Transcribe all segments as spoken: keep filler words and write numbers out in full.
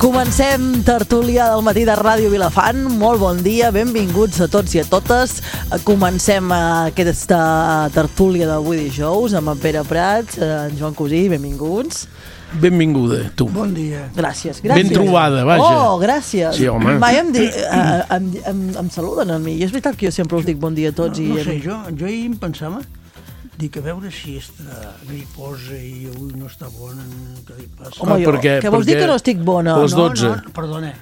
Comencem tertúlia del matí de Ràdio Vilafant. Molt bon dia, benvinguts a tots i a totes. Comencem aquesta tertúlia d'avui dijous amb en Pere Prats, en Joan Cosí, benvinguts. Benvinguda, tu. Bon dia. Gràcies, gràcies. Ben trobada, vaja. Oh, gràcies. Sí, home. Mai em, di, eh, em, em, em saluden a mi. I és veritat que jo sempre us dic bon dia a tots. No, no i... sé, jo, jo ahir em pensava, dic, a veure si està griposa i avui no està bona, què li passa? Home, jo, perquè, què vols dir que no estic bona? A les dotze. No, no, perdona.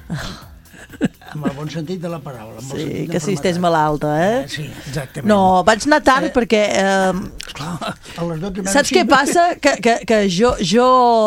Amb el bon sentit de la paraula. Amb el Sí, sentit que si estàs malalta, eh? eh? Sí, exactament. No, vaig anar tard eh, perquè... Eh, Esclar, a les dotze... saps què passa? Que, que, que jo, jo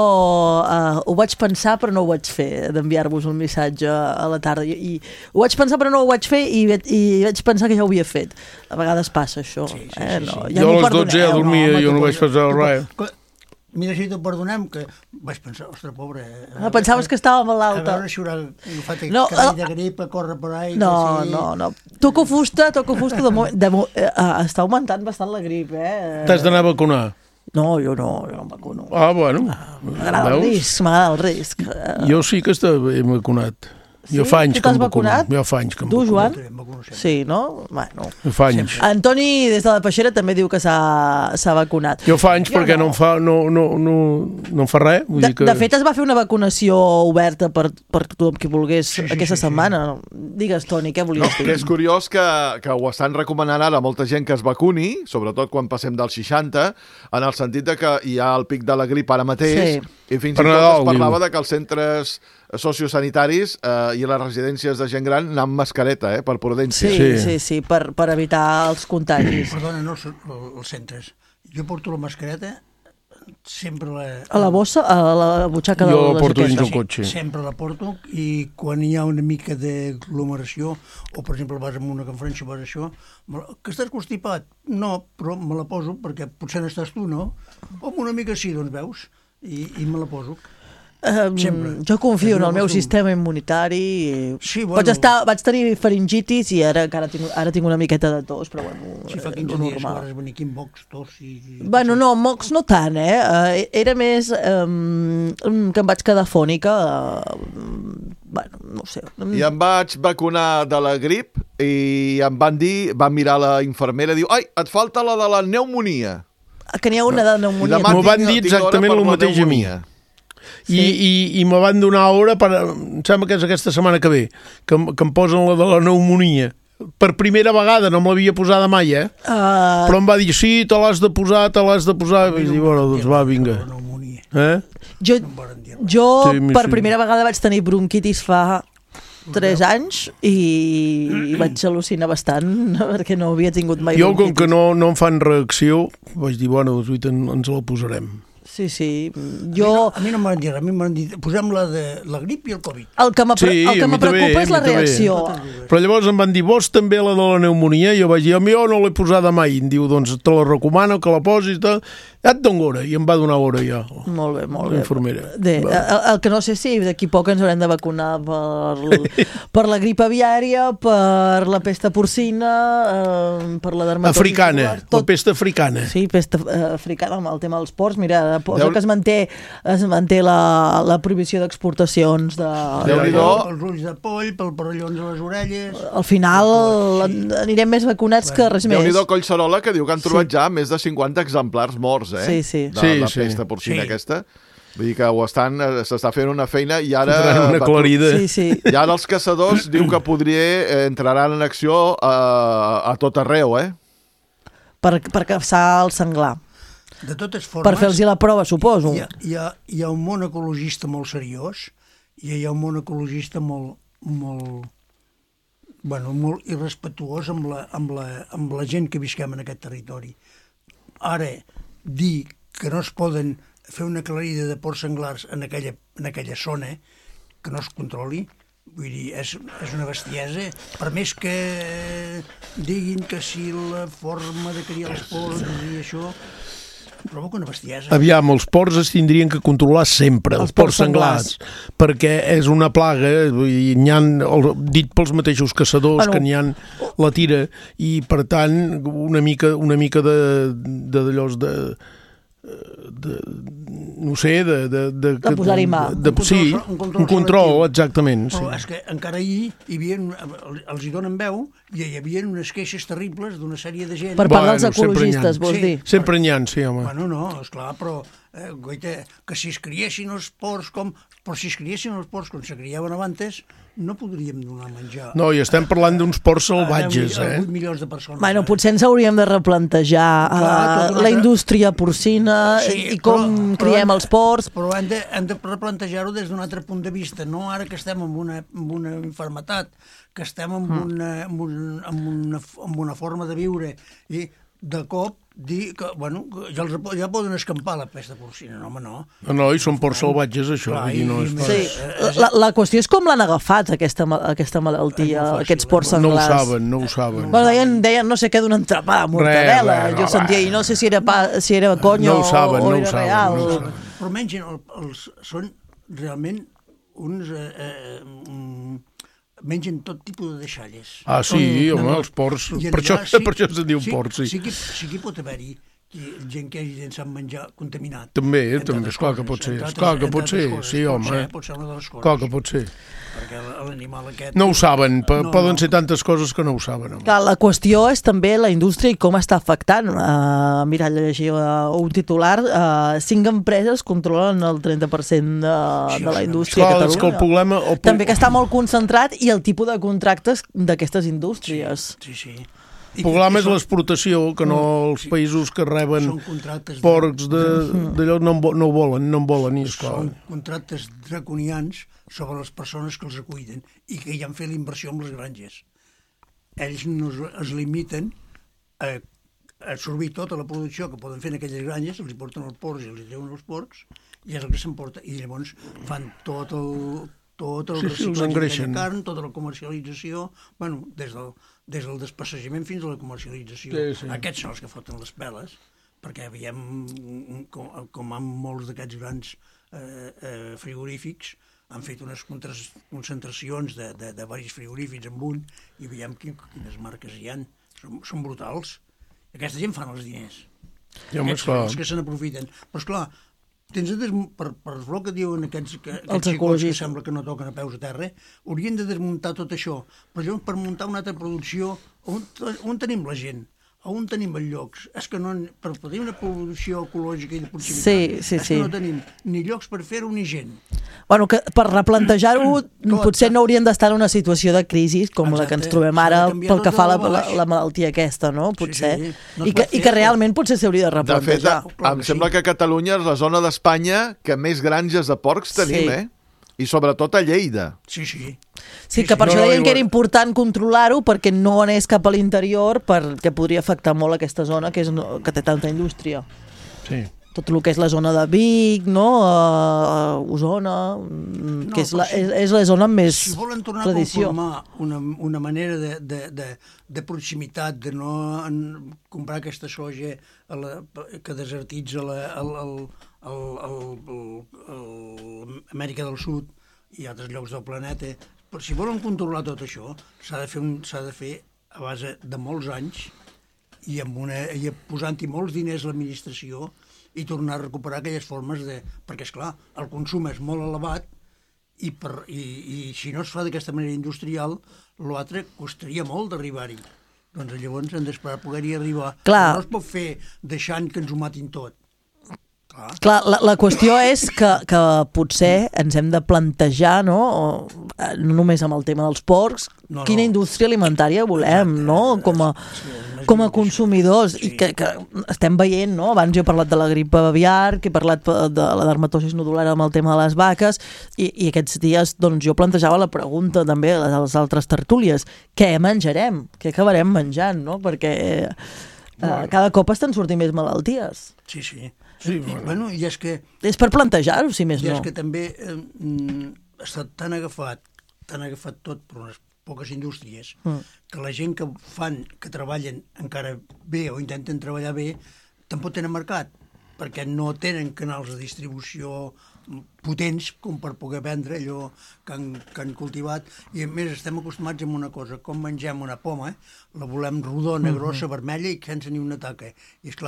uh, ho vaig pensar però no ho vaig fer, d'enviar-vos un missatge a la tarda. I, i ho vaig pensar però no ho vaig fer i, i vaig pensar que ja ho havia fet. A vegades passa això. Sí, sí, eh? sí, no, sí. ja jo a m'ho les dotze ja perdoneu. dormia, home, jo no tu vaig pots- pensar tu res. pots- Mira, si t'ho perdonem, que vaig pensar, ostres, pobre... Ah, pensaves que estava A malalta. veure si haurà agafat el No, cavall el- de grip a córrer per ahí. No, que sí. no, no. Toco fusta, toco fusta. De moment, de, mo- eh, està augmentant bastant la grip, eh? T'has d'anar a vacunar? No, jo no, jo no em vacuno. Ah, bueno. M'agrada el risc, m'agrada el risc. Eh, Jo sí que estava vacunat. Sí? Jo fa anys Tu que t'has em vacuno. vacunat? Jo fa anys que em Tu, vacuno. Joan? Em vacuno sempre. Sí, no? Bueno. Jo fa anys. Antoni, des de la Peixera, també diu que s'ha s'ha vacunat. Jo fa anys Jo perquè no. no. em fa, no, no, no, no em fa res. Vull De, dir que... de fet, es va fer una vacunació oberta per, per tothom qui volgués Sí, sí, aquesta sí, sí. setmana. Digues, Toni, què No, volies dir? que és curiós que, que ho estan recomanant ara molta gent que es vacuni, sobretot quan passem dels seixanta, en el sentit de que hi ha el pic de la grip ara mateix, Sí. i fins Per i tot Nadal, es parlava diu. de que els centres sociosanitaris eh, i les residències de gent gran anar amb mascareta, eh, per prudència. Sí, Sí. sí, sí, per, per evitar els contagis. Perdona, no els, els centres. Jo porto la mascareta, sempre la... A la bossa, a la butxaca de Jo la porto dins jaqueta. el cotxe. Sempre la porto i quan hi ha una mica d'aglomeració o, per exemple, vas a una conferència o vas a això, me la- que estàs constipat? No, però me la poso perquè potser n'estàs tu, no? O amb una mica sí, doncs veus, i, i me la poso. Um, Sempre. jo confio És en el una meu costum. sistema immunitari. I... Sí, bueno. Vaig, estar, vaig tenir faringitis i ara, que ara, tinc, ara tinc una miqueta de tos, però bueno, Si fa eh, quinze lo dies que normal. vas venir aquí amb bocs, tos i... Bueno, no, mocs no tant, eh? Uh, era més um, que em vaig quedar fònica. Uh, bueno, no ho sé. I em vaig vacunar de la grip i em van dir, van mirar la infermera i diu, ai, et falta la de la pneumonia. Que n'hi ha una de I pneumonia. demà M'ho van tinc- dir tinc hora exactament per el la mateix a mi. pneumonia. I, i, i me van donar hora per, em sembla que és aquesta setmana que ve, que, em- que em posen la de la pneumonia. Per primera vegada, no me l'havia posada mai, eh? Uh, Però em va dir, sí, te l'has de posar, te l'has de posar. I vaig dir, bueno, doncs va, vinga. La pneumonia. Eh? jo, No em varen dir res. jo Sí, mi- per sí. primera vegada vaig tenir bronquitis fa tres anys i, i vaig al·lucinar bastant perquè no havia tingut mai Jo, bronquitis. com que no, no em fan reacció, vaig dir, bueno, doncs uita, ens la posarem. Sí, sí. Jo... Jo... A mi no m'han dit res, a mi m'han dit, posem la de la grip i el Covid. El que me, Sí, el que a me mi també, preocupa és a la mi també. reacció. Però llavors em van dir, vols també la de la pneumonia? I jo vaig dir, a mi jo no l'he posada mai. I em diu, doncs te la recomano, que la posis. Te... Ja et dono hora. I em va donar hora ja. Molt bé, molt La bé. infermera. Bé, el, el que no sé si d'aquí poc ens haurem de vacunar per, per la grip aviària, per la pesta porcina, eh, per la dermatosi Africana, tubular, la pesta africana. Sí, pesta eh, africana amb el tema dels ports. Mira, posa Déu- que es manté, es manté la, la prohibició d'exportacions de... Déu-n'hi-do. Pels ulls de poll, pel parellons a les orelles... Al final anirem més vacunats que res més. Déu-n'hi-do Collserola, que diu que han trobat ja més de cinquanta exemplars morts, eh? Sí, sí. De Sí, la sí. pesta porcina Sí. aquesta. Vull dir que ho estan, eh, s'està fent una feina i ara... Fotran una clarida. Sí, sí. I ara els caçadors diu que podria eh, entraran en acció a, a tot arreu, eh? Per, per caçar el senglar. De totes formes... Per fer-los la prova, suposo. Hi ha, hi, ha, hi ha un món ecologista molt seriós i hi ha un món ecologista molt, molt, bueno, molt irrespetuós amb la, amb, la, amb la gent que visquem en aquest territori. Ara, dir que no es poden fer una aclarida de porcs senglars en aquella, en aquella zona, que no es controli, vull dir, és, és una bestiesa. Per més que diguin que si la forma de criar els porcs i això, provoca una bestiesa. Aviam, els porcs es tindrien que controlar sempre, els, Els els porcs porcs senglars. senglars, perquè és una plaga, i n'hi ha, dit pels mateixos caçadors, Bueno. que n'hi ha la tira, i per tant una mica, una mica de, de d'allòs de, de no sé, de... De, de, De posar-hi mà. De, de, Un control- sí, un control un control, selectiu. exactament. Però Sí. és que encara ahir hi havia, els hi donen veu i hi havia unes queixes terribles d'una sèrie de gent. Per part dels Bueno, sempre n'hi ha. ecologistes, vols Sí. dir? Sempre n'hi ha, sí, home. Bueno, no, esclar, però eh, goita, que si es criessin els porcs com... Però si es criessin els porcs com se criaven abans, no podríem donar menjar. No, i estem parlant d'uns porcs salvatges, a eh? vuit milions de persones. Bueno, eh? potser ens hauríem de replantejar Clar, uh, tota una la altra- indústria porcina Sí, i com però- però criem hem- els porcs. Però hem de, hem de replantejar-ho des d'un altre punt de vista, no ara que estem en una, en una infermetat, que estem en, Mm. una, en, un, en, una, en una forma de viure i de cop dir que, bueno, que ja, els, ja poden escampar la pesta porcina, no, home, no. No, no, i són porcs salvatges, això. Clar, vull dir, no i- és i pas... Sí, la, la qüestió és com l'han agafat, aquesta, ma- aquesta malaltia, És molt fàcil, aquests eh? porcs No ho senglars. saben, no ho saben. Bueno, deien, deien no sé què d'un entrepà de mortadela, Res, res, jo va, sentia, va. i no sé si era, pa, si era conya No ho saben, o, o no ho era saben, real. no ho saben. Però mengen, el, els, són realment uns... Eh, eh, mm, mengen tot tipus de deixalles. Ah, sí, Mm, home, no, no. els porcs... I Per allà això, per això se diu sí, porc, sí. Sí que, sí que pot haver-hi qui- gent que hagi llençat menjar contaminat. També, Entre també, altres esclar que coses, pot ser, entre esclar altres- que entre pot ser, altres coses. sí, Pot home. ser, pot ser una de les coses. Clar que pot ser. Perquè l'animal aquest... No ho saben, p- No, poden no. ser tantes coses que no ho saben. Home. Clar, la qüestió és també la indústria i com està afectant. Uh, mira, llegia uh, un titular, uh, cinc empreses controlen el trenta per cent de, Sí, de la sí, indústria Esclar, a és que el Catalunya. problema... El pro- També que està molt concentrat i el tipus de contractes d'aquestes indústries. Sí, sí. El problema és són- l'exportació, que no els Sí. països que reben són contractes porcs de- d'allò no, en vo- no ho volen, no en volen, i esclar. Són contractes draconians sobre les persones que els cuiden i que ja han fet la inversió en les granges. Ells no es, es limiten a, a absorbir tota la producció que poden fer en aquelles granges, els hi porten els porcs i els hi treuen els porcs, i és el que s'emporta. I llavors fan tot el, tot el Sí, sí, els reciclatge engreixen. de carn, tota la comercialització, bueno, des del, des del despassejament fins a la comercialització. Sí, sí. Aquests són els que foten les peles, perquè veiem com, com en molts d'aquests grans eh, eh, frigorífics han fet unes contres- concentracions de, de, de diversos frigorífics en un i veiem quin, quines marques hi han. Són, són brutals. Aquesta gent fan els diners. Ja, home, Aquests esclar. són els que se n'aprofiten. Però, esclar, tens de des... per, per el que diuen aquests, que, Els aquests xicots que ecologistes. sembla que no toquen a peus a terra, haurien de desmuntar tot això. Però llavors, per muntar una altra producció, on, on tenim la gent? On tenim els llocs? És que no, per tenir una producció ecològica i de proximitat, Sí, sí, és sí. que no tenim ni llocs per fer-ho ni gent. Bueno, que per replantejar-ho Clar, potser no hauríem d'estar en una situació de crisi com la que ens Exacte. trobem S'ha ara de canviar pel que tot fa a la, de la, baix. la malaltia aquesta, no? Potser. sí. No I, es que, pot I fer, que però- realment potser s'hauria de De fet, replantejar. clar em que sembla sí. que Catalunya és la zona d'Espanya que més granges de porcs tenim, Sí. eh? I sobretot a Lleida. Sí, sí. Sí, que per sí. això No, no, deien que era igual- important controlar-ho perquè no anés cap a l'interior perquè podria afectar molt aquesta zona que, és, no- que té tanta indústria. Sí. Tot el que és la zona de Vic, no? Uh, Osona, mm, No, que és però la, si- és, és la zona amb més Si volen tornar tradició. a conformar una, una manera de, de, de, de proximitat, de no en, comprar aquesta soja a la, que desertitza la, el, el, el, el, el, el, Amèrica del Sud i altres llocs del planeta, però si volen controlar tot això, s'ha de fer, un, s'ha de fer a base de molts anys i, amb una, i posant-hi molts diners a l'administració i tornar a recuperar aquelles formes de... Perquè, és clar, el consum és molt elevat i, per, i, i si no es fa d'aquesta manera industrial, l'altre costaria molt d'arribar-hi. Doncs llavors hem d'esperar poder-hi arribar. Clar. No es pot fer deixant que ens ho matin tot. Clar. Clar, la, la qüestió és que, que potser ens hem de plantejar, no? O, eh, no només amb el tema dels porcs, No, no. quina indústria alimentària volem, Exacte. no? Com a, Sí, més com a ben dit, consumidors. sí. I que, que estem veient, no? Abans jo he parlat de la grip aviar, que he parlat de la dermatosis nodular amb el tema de les vaques, i, i aquests dies doncs, jo plantejava la pregunta també a les altres tertúlies. Què menjarem? Què acabarem menjant, no? Perquè eh, cada cop estan sortint més malalties. Sí, sí. Sí, I, bueno. bueno, i és que És per plantejar-ho, si més I no. és que també eh, mm, està tan agafat, tan agafat tot per unes poques indústries, Mm. que la gent que fan, que treballen encara bé o intenten treballar bé, tampoc tenen mercat, perquè no tenen canals de distribució potents com per poder vendre allò que han, que han cultivat, i a més estem acostumats a una cosa, com mengem una poma, la volem rodona, grossa, vermella i sense ni una taca. I és clar,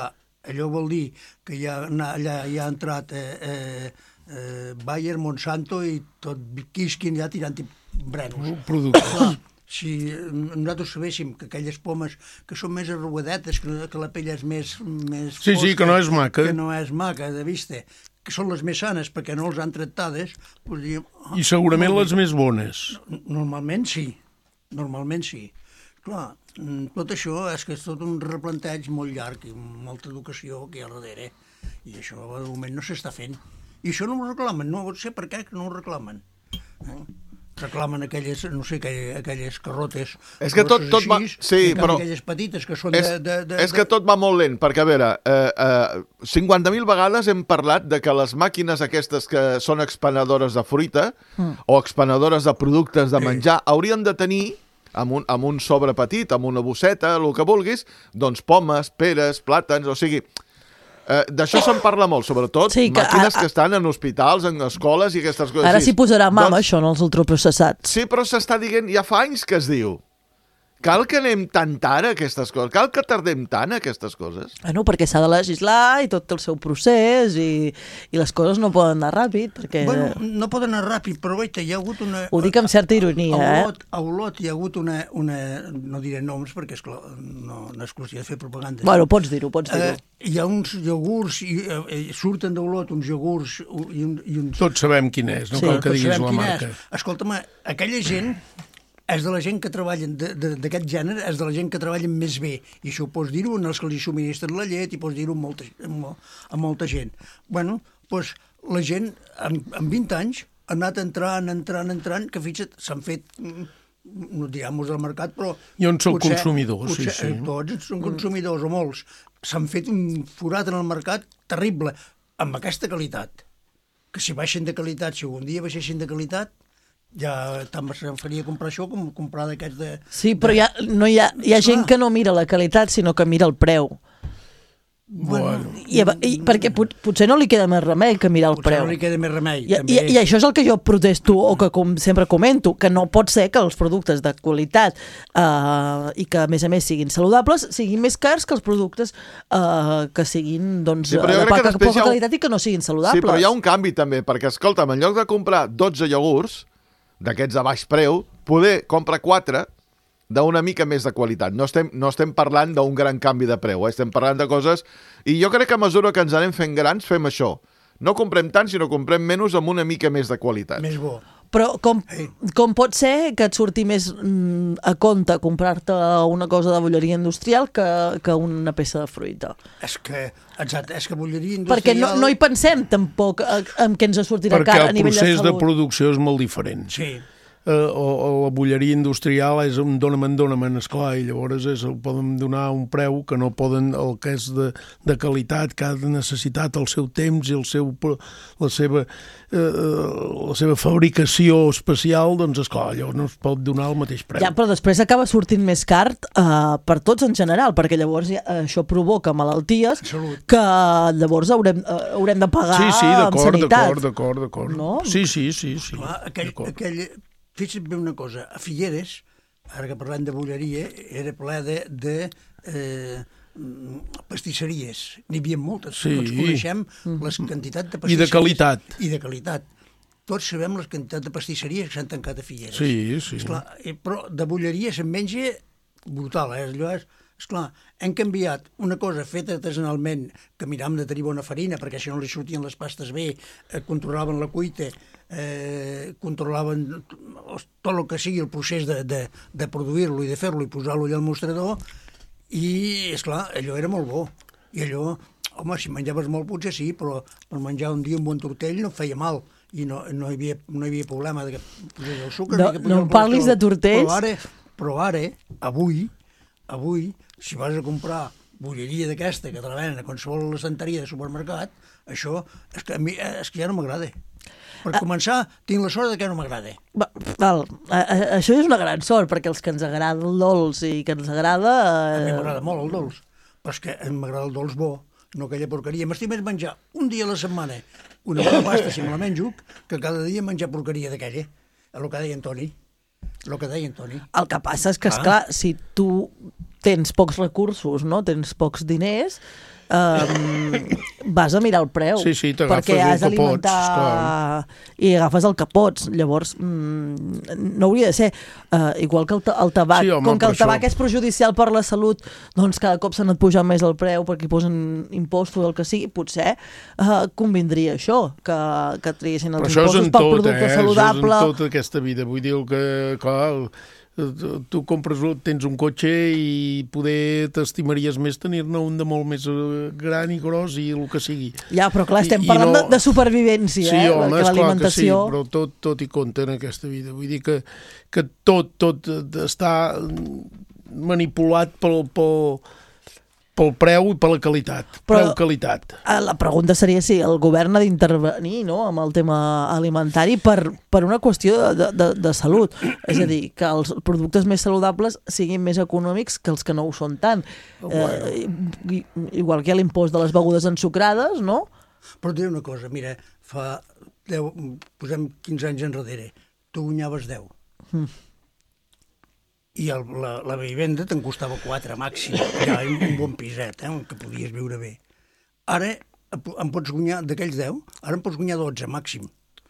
allò vol dir que ja, allà ja ha entrat eh, eh, eh, Bayer, Monsanto i tot Kiskin ja tirant-hi brenos. Productes. Si nosaltres sabéssim que aquelles pomes que són més arrugadetes, que, que la pell és més, més Sí, fosca, sí, que no és maca. que no és maca de vista, que són les més sanes perquè no els han tractades, doncs diem... Oh, I segurament les més bones. Normalment sí, normalment sí. Clar, tot això és que és tot un replanteig molt llarg i molta educació que hi ha darrere, i això de moment no s'està fent. I això no ho reclamen, no sé per què que no ho reclamen. Eh? Reclamen aquelles, no sé, aquelles, aquelles carrotes... És que tot, tot va... Sí, però... Aquelles petites que són és, de, de, de... És que tot va molt lent, perquè, a veure, eh, eh, cinquanta mil vegades hem parlat de que les màquines aquestes que són expenedores de fruita mm. o expenedores de productes de menjar sí. haurien de tenir, amb un, amb un sobre petit, amb una bosseta, el que vulguis, doncs pomes, peres, plàtans, o sigui... Eh, D'això se'n parla molt, sobretot sí, que, màquines a, a... que estan en hospitals, en escoles i aquestes coses. Ara s'hi posarà mà doncs, això, en els ultraprocessats. Sí, però s'està dient, ja fa anys que es diu. Cal que anem tan tard a aquestes coses? Cal que tardem tant a aquestes coses? Bueno, perquè s'ha de legislar i tot el seu procés i, i les coses no poden anar ràpid. Perquè... Bueno, no poden anar ràpid, però veita, hi ha hagut una... Ho dic amb certa ironia, a Olot, eh? A Olot hi ha hagut una... una no diré noms perquè esclar, no, no és qüestió de fer propaganda. Bueno, pots dir-ho, pots dir-ho. Eh, hi ha uns iogurts, i, eh, surten d'Olot uns iogurts i, un, i uns... Tots sabem quin és, no sí, cal que diguis la marca. Escolta'm, aquella gent... és de la gent que treballen d'aquest gènere, és de la gent que treballen més bé. I això ho pots dir-ho en els que li subministren la llet i pots dir-ho amb molta, amb molta gent. Bueno, doncs la gent, en, en vint anys, ha anat entrant, entrant, entrant, que fixa't, s'han fet, no direm-nos del mercat, però... I on són consumidors, potser, sí, sí. Tots són consumidors, o molts. S'han fet un forat en el mercat terrible, amb aquesta qualitat. Que si baixen de qualitat, si algun dia baixessin de qualitat, ja tant em faria comprar això com comprar d'aquests de... Sí, però hi ha, no hi ha, hi ha gent que no mira la qualitat, sinó que mira el preu. Bueno. I, i, perquè pot, potser no li queda més remei que mirar el potser preu. no li queda més remei. I, i, I això és el que jo protesto, o que com sempre comento, que no pot ser que els productes de qualitat eh, i que a més a més siguin saludables siguin més cars que els productes eh, que siguin doncs, sí, de poca, poca un... qualitat i que no siguin saludables. Sí, però hi ha un canvi també, perquè escolta'm, en lloc de comprar dotze iogurts d'aquests a baix preu, poder comprar quatre d'una mica més de qualitat. No estem, no estem parlant d'un gran canvi de preu, eh? Estem parlant de coses... I jo crec que a mesura que ens anem fent grans fem això. No comprem tant, sinó comprem menys amb una mica més de qualitat. Més bo. Però com, com pot ser que et surti més mm, a compte comprar-te una cosa de bolleria industrial que, que una peça de fruita? És que, exacte, és que bolleria industrial... Perquè no, no hi pensem tampoc en què ens sortirà car a nivell de salut. Perquè el procés de producció és molt diferent. Sí. Uh, o, o la bolleria industrial és un dóna-me'n, dóna-me'n, esclar, i llavors és, poden donar un preu que no poden, el que és de, de qualitat, que ha de necessitat el seu temps i el seu, la, seva, uh, la seva fabricació especial, doncs esclar, llavors no es pot donar el mateix preu. Ja, però després acaba sortint més car uh, per tots en general, perquè llavors ja, això provoca malalties Salut. Que llavors haurem, uh, haurem de pagar sí, sí, amb sanitat. d'acord, d'acord, d'acord. No? Sí, sí, sí. sí Clar, aquell, aquell, fixa't bé una cosa, a Figueres, ara que parlem de bolleria, era ple de, de eh, pastisseries. N'hi havia moltes. Sí. Tots coneixem les quantitats de pastisseries. I de qualitat. I de qualitat. Tots sabem les quantitats de pastisseries que s'han tancat a Figueres. Sí, sí. Esclar, però de bolleria se'n menja brutal, eh? Allò és... Esclar, hem canviat una cosa feta artesanalment, que miram de tenir bona farina, perquè si no li sortien les pastes bé, eh, controlaven la cuita, eh, controlaven tot el que sigui el procés de, de, de produir-lo i de fer-lo i posar-lo allà al mostrador, i, esclar, allò era molt bo. I allò, home, si menjaves molt potser sí, però per menjar un dia un bon tortell no et feia mal, i no, no, hi, havia, no hi havia problema de que posés el sucre... No, que no em parlis de tortells. Però ara, però ara avui, avui, si vas a comprar bolleria d'aquesta que te la venen a qualsevol estanteria de supermercat, això és que, a mi, és que ja no m'agrada. Per ah. començar, tinc la sort de que no m'agrada. Va, val, a, a, això és una gran sort, perquè els que ens agrada el dolç i que ens agrada... A mi m'agrada molt el dolç, però és que m'agrada el dolç bo, no aquella porqueria. M'estic més menjar un dia a la setmana una bona pasta, si me la menjo, que cada dia menjar porqueria d'aquella. El que deia en Toni. El que deia en Toni. El que passa és que, esclar, si tu tens pocs recursos, no? Tens pocs diners, um, vas a mirar el preu. Sí, sí, t'agafes perquè el has que d'alimentar pots, clar. i agafes el que pots. Llavors, mm, no hauria de ser. Uh, igual que el, ta el tabac. Sí, home, com que el per tabac això. és perjudicial per la salut, doncs cada cop s'han anat pujant més el preu perquè hi posen impostos o el que sigui. Potser uh, convindria això, que, que triessin els Però impostos pel producte eh? saludable. Això és en tota aquesta vida. Vull dir que, clar, tu compres, tens un cotxe i poder t'estimaries més tenir-ne un de molt més gran i gros i el que sigui. Ja, però clar, estem I, parlant i no... de, de supervivència, sí, eh? home, Que l'alimentació... Sí, però tot, tot hi compta en aquesta vida. Vull dir que, que tot, tot està manipulat pel, pel, pel preu i per la qualitat. Però, Preu-qualitat. La pregunta seria si el govern ha d'intervenir, no?, amb el tema alimentari per, per una qüestió de, de, de salut. És a dir, que els productes més saludables siguin més econòmics que els que no ho són tant. Bueno. Eh, igual que hi ha l'impost de les begudes ensucrades, no? Però et diré una cosa, mira, fa deu, posem quinze anys enrere, tu guanyaves deu. Mm. I el, la, la vivenda te'n costava quatre màxim, ja un, un bon piset, eh, que podies viure bé. Ara em pots guanyar, d'aquells deu, ara em pots guanyar dotze màxim.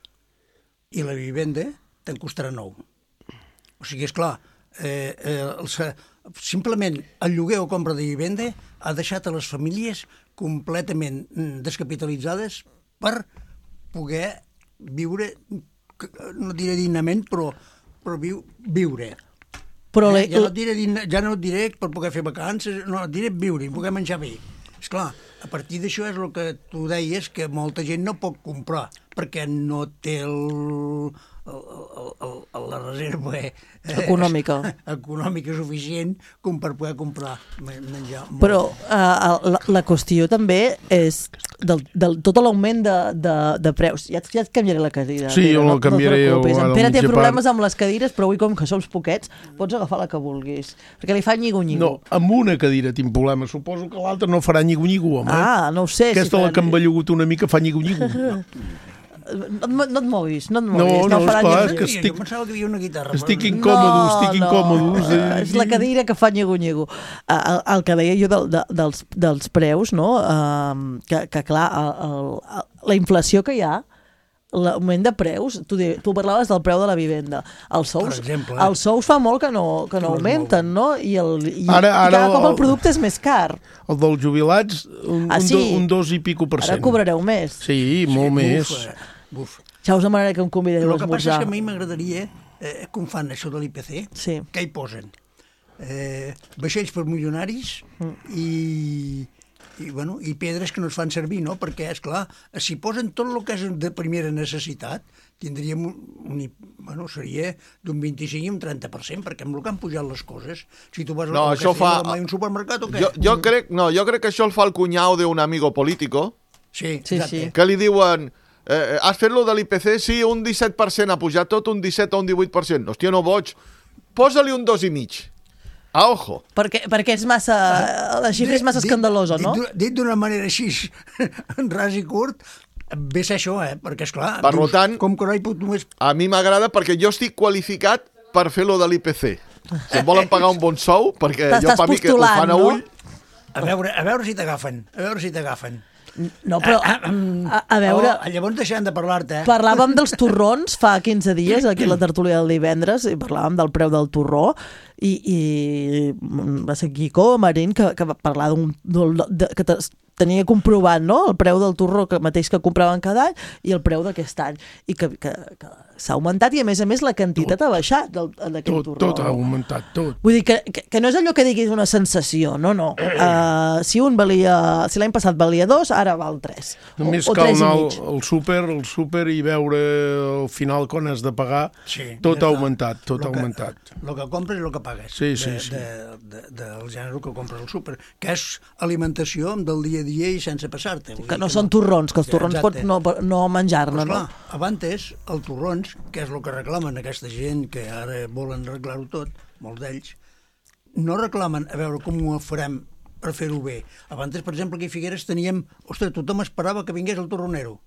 I la vivenda te'n costarà nou. O sigui, esclar, eh, eh, el, simplement el lloguer o compra de vivenda ha deixat a les famílies completament descapitalitzades per poder viure, no diré dignament, però, però viu, viure. Però ja, ja, no diré, ja no et diré per poder fer vacances, no, et diré viure, poder menjar bé. Esclar, a partir d'això és el que tu deies, que molta gent no pot comprar, perquè no té el, el, el, el, la reserva eh, econòmica. econòmica suficient com per poder comprar menjar. Però uh, la, la qüestió també és del, del, tot l'augment de, de, de preus. Ja, ja et canviaré la cadira. Sí, Pere, jo no, la canviaré. No et en Pere té problemes amb les cadires, però avui com que som poquets pots agafar la que vulguis, perquè li fa nyigo-nyigo. No, amb una cadira tinc problema. Suposo que l'altra no farà nyigo-nyigo, home. Ah, no ho sé. Aquesta, si la que em bellugut una mica, fa nyigo-nyigo. No, no et moguis, no et moguis. No, no, no esclar, nyigo. que estic... Jo pensava que hi havia una guitarra. Estic però... incòmodo, no, estic incòmodo. No, eh, és la cadira que fa nyigo-nyigo. El, el que deia jo del, de, dels, dels preus, no? Uh, que, que clar, el, el, la inflació que hi ha, l'augment de preus, tu, tu parlaves del preu de la vivenda. Els sous, exemple, eh? els sous fa molt que no, que no augmenten, no? I, el, i, Ara, i ara cada cop el el- producte és més car. El dels jubilats, un, Ah, un, sí? do, un dos i pico per Ara cent. cobrareu més. Sí, molt Sí, més. Buf, eh, buf. Ja us demanaré que em convideu a El que passa és esmorzar. que a mi m'agradaria, eh, com fan això de l'I P C, Sí. què hi posen? Eh, vaixells per milionaris i, i, bueno, i pedres que no es fan servir, no? Perquè, és clar, si posen tot el que és de primera necessitat, tindríem un, un bueno, seria d'un vint-i-cinc i un trenta per cent, perquè amb el que han pujat les coses, si tu vas No, al això Castelló fa- demà hi ha un supermercat o què? Jo, jo, crec, no, jo crec que això el fa el cunyau d'un amigo político, Sí, Sí, exacte. sí. que li diuen eh, has fet lo de l'I P C? Sí, un disset per cent ha pujat tot, un disset o un divuit per cent. Hòstia, no boig. Posa-li un dos i mig. A ojo. Perquè, perquè és massa... La xifra és massa Dit- escandalosa, dit no? d'una- Dit d'una manera així, en ras i curt, ve a ser això, eh? Perquè, esclar, Per dius, tant- com que no hi puc només... A mi m'agrada perquè jo estic qualificat per fer lo de l'I P C. Si em volen pagar un bon sou, perquè jo T'estàs per mi que ho postulant, fan a no? ull... A veure, a veure si t'agafen, a veure si t'agafen. No, però a, a veure... Oh, llavors deixem de parlar-te, eh? Parlàvem dels torrons fa quinze dies, aquí a la tertúlia del divendres, i parlàvem del preu del torró, i, i va ser Quico Marín que, que va parlar d'un... De, que te, tenia comprovat, no?, el preu del torró que mateix que compraven cada any i el preu d'aquest any. I que, que, que s'ha augmentat i, a més a més, la quantitat ha baixat del- d'aquest Tot, torró. tot ha augmentat, tot. Vull dir que, que, que no és allò que diguis una sensació, no, no. Uh, si un valia... Si l'any passat valia dos, ara val tres. Només o, o cal tres i anar al, mig. al súper, al súper i veure al final quan has de pagar. Sí, Tot ja ha està. augmentat, tot Lo ha que- augmentat. El que compres i el que pagues. Sí, sí, de, sí. De, de, de, del gènere que compres al súper, que és alimentació del dia a dia i sense passar-te. Vull Que dir no són torrons, que els torrons Exacte. pots no, no menjar-ne, Pues no? clar, abans el torrons, que és el que reclamen aquesta gent que ara volen arreglar-ho tot, molts d'ells, no reclamen a veure com ho farem per fer-ho bé. Abans, per exemple, aquí a Figueres teníem... Ostres, tothom esperava que vingués el torronero.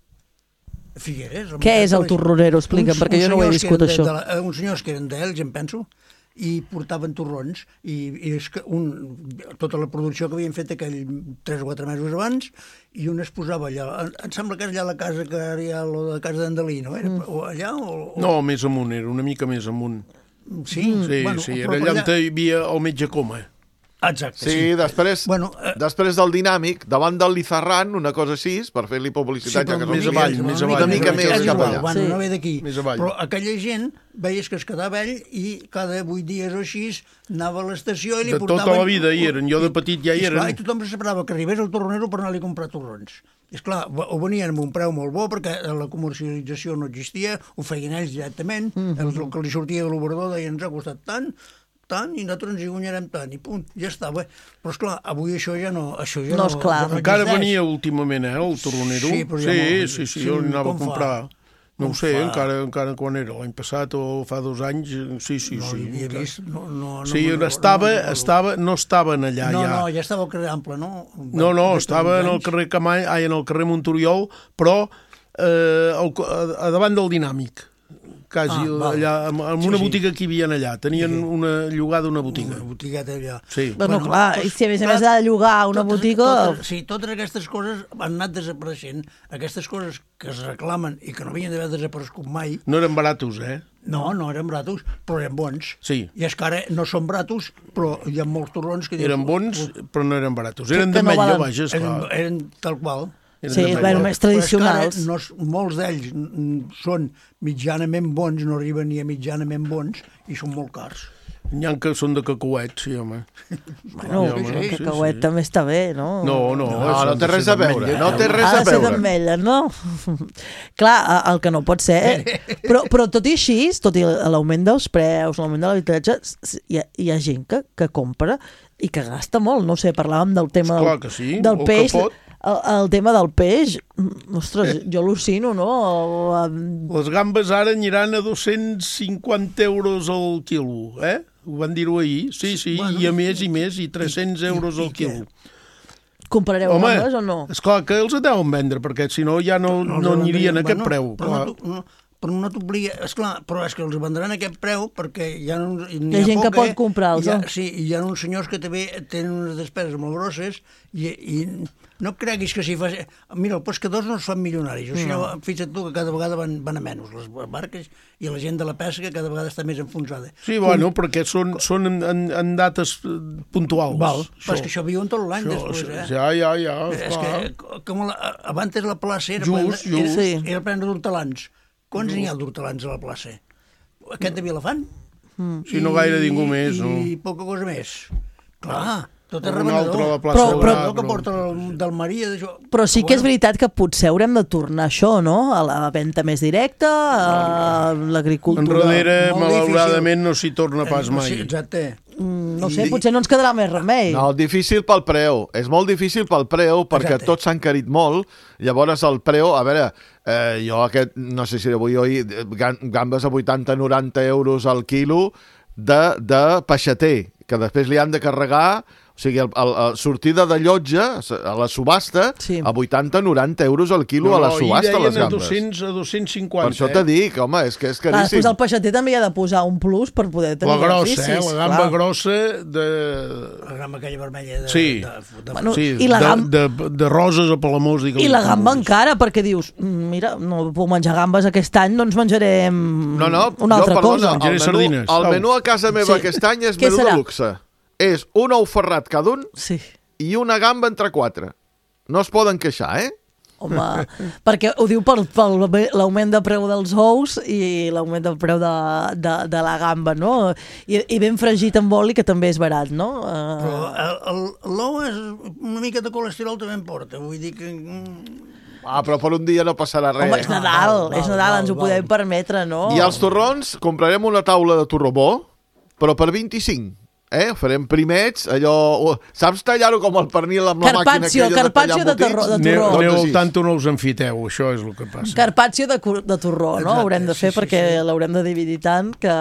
A Figueres... Què és el torronero? Explica'm, perquè jo no ho he viscut, això. La, uns senyors que eren d'ells, em penso, i portaven torrons, i, i és que un, tota la producció que havien fet aquell tres o quatre mesos abans, i un es posava allà, em sembla que és allà la casa que ara hi ha, la casa d'Andalí, no? Era, o allà, o, o... No, més amunt, era una mica més amunt. Sí, Sí, bueno, sí, però era per allà on hi havia el metge Coma. Exacte, Sí, sí. després, Bueno, eh, després del Dinàmic, davant del Lizarran, una cosa així, per fer-li publicitat, però ja que més no avall, digués, més una avall. mica més és cap igual, allà. bueno, Sí. no ve d'aquí. Més avall. Però aquella gent, veies que es quedava ell i cada vuit dies o així anava a l'estació i li De tota portaven... la vida hi eren, jo de petit ja hi I, esclar, eren. I tothom s'esperava que arribés el torronero per anar-li a comprar torrons. I esclar, ho venien amb un preu molt bo perquè la comercialització no existia, ho feien ells directament, mm -hmm. el que li sortia de l'obrador deien ens ha costat tant, tant, i nosaltres ens hi guanyarem tant, i punt, ja està, bé. Però, esclar, avui això ja no... Això ja No, no, esclar. ja no Encara existeix. venia últimament, eh, el torronero. Sí, però ja sí, no- sí, sí, sí, jo l'anava a com fa? comprar. No Com ho sé, fa? encara, encara quan era, l'any passat o fa dos anys, sí, sí, No sí. l'havia encara. vist, no, no, no, Sí, no, no, estava, no, no, no, estava, no estaven allà no, ja. no, ja estava al carrer Ample, no? No, no, De estava en tants el anys. carrer Camall, ai, en el carrer Montoriol, però eh, al, a, a davant del Dinàmic, quasi Ah, val. allà, amb, amb Sí, una sí. botiga que hi havia allà. Tenien Sí. una llogada una botiga. Una botigueta allà. Sí. Bueno, Bueno, clar, tots- i si a més a clar, més ha de llogar una totes- botiga... Totes, sí, totes aquestes coses han anat desapareixent. Aquestes coses que es reclamen i que no havien d'haver desaparegut mai, No eren baratos, eh? no, no eren bratos, però eren bons. Sí. I és que ara no són bratos, però hi ha molts torrons que... dius, Eren bons, però no eren baratos. Eren que no d'ametlla, valen. vaja, Eren, esclar. eren tal qual. Eren Sí, d'ametlla. bueno, més Però és que ara tradicionals. no, és- molts d'ells mm, són mitjanament bons, no arriben ni a mitjanament bons, i són molt cars. N'hi ha que són de cacauet, sí, home. Bueno, Sí, home, el sí, cacauet sí. també està bé, no? No, no. No, són no té de res ser a veure, d'ametlla. no té res ha a de ser veure. d'ametlla, no? Clar, a- el que no pot ser... Eh? Però, però tot i així, tot i l'augment dels preus, l'augment de l'habitatge, s- hi, ha- hi ha gent que, que compra i que gasta molt. No ho sé, parlàvem del tema Esclar del, que sí, del o que peix. pot. El, el tema del peix, mm, ostres, jo al·lucino, no? O, um, Les gambes ara aniran a dos-cents cinquanta euros al quilo, eh? Ho van dir-ho ahir. Sí, sí, Bueno, i a més i més, i tres-cents i- i- euros i al quilo. comprareu Home, gambes o no? esclar, que els deuen vendre, perquè si no ja no, no, no anirien a aquest Bueno, preu. Però Clar. no, t'ho- no, però no t'obliga... Esclar, però és que els vendran a aquest preu perquè hi ha, un, Hi ha gent que pot comprar-los, Hi ha, no? sí, i hi ha uns senyors que també tenen unes despeses molt grosses i, i no creguis que si fas... Mira, els pescadors no es fan milionaris. O sigui, no. Fixa't tu que cada vegada van, van a menys les barques i la gent de la pesca cada vegada està més enfonsada. Sí, bueno, perquè són, són en, en, en dates eh, puntuals. Val, però és que això viuen tot l'any Això, després, eh? Ja, ja, ja, És clar. que, com la, abans la plaça era, Just, plena, just. era, Sí. era plena d'hortelans. Quants n'hi ha d'hortelans a la plaça? Aquest de Vilafant? Si no gaire ningú més, no. I poca cosa més. Clar, tot és Un revenedor. altre a la plaça Però- del però- Gra, Allò que porta el, del Maria, d'això... Però sí que és veritat que potser haurem de tornar a això, no? A la venda més directa, a l'agricultura... Enrere, molt malauradament, no s'hi torna pas Eh, mai. Sí, exacte. Mm, no sé, potser no ens quedarà més remei. No, difícil pel preu. És molt difícil pel preu perquè Exacte. tots s'han carit molt. Llavors el preu, a veure, eh, jo aquest, no sé si avui oi, gambes a vuitanta noranta euros al quilo de, de peixater, que després li han de carregar, o sigui, el, el, el sortida de llotja a la subhasta Sí. a vuitanta noranta euros al quilo a la subhasta, i les deien a gambes. dos-cents, a dos-cents cinquanta. Per això t'he dit, home, és que és Clar, caríssim. després el peixater també hi ha de posar un plus per poder tenir La grossa, beneficis. eh? La gamba clar. grossa de... La gamba aquella vermella de... Sí. de, de, de Bueno, Sí, i la de, gam- de, de roses a Palamós, digue'm. I la gamba encara, perquè dius, "Mm, mira, no puc menjar gambes aquest any, doncs menjarem No, no, una jo, altra perdona, cosa. Menjaré el menú, sardines, el au. menú a casa meva Sí. aquest any és Què menú serà? de luxe. És un ou ferrat cada un Sí. i una gamba entre quatre. No es poden queixar, eh? Home, perquè ho diu per, per l'augment de preu dels ous i l'augment del preu de, de, de la gamba, no? I, I ben fregit amb oli, que també és barat, no? Però Uh, el- el- l'ou és una mica de colesterol també en porta. Vull dir que... mm, Ah, però per un dia no passarà res. home, és Nadal, val, és Nadal, val, ens ho val. podem permetre, no? I els torrons, comprarem una taula de torró bo, però per vint-i-cinc. Eh? Farem primets, allò... Oh, saps tallar-ho com el pernil amb la Carpaccio, màquina aquella carpaccio de de tallar torró- de embotits? Aneu, torró. aneu Doncs al així. tanto, no us enfiteu, això és el que passa. Carpaccio de, cur- de torró, no? Exacte, Haurem de fer sí, sí, perquè sí. l'haurem de dividir tant que...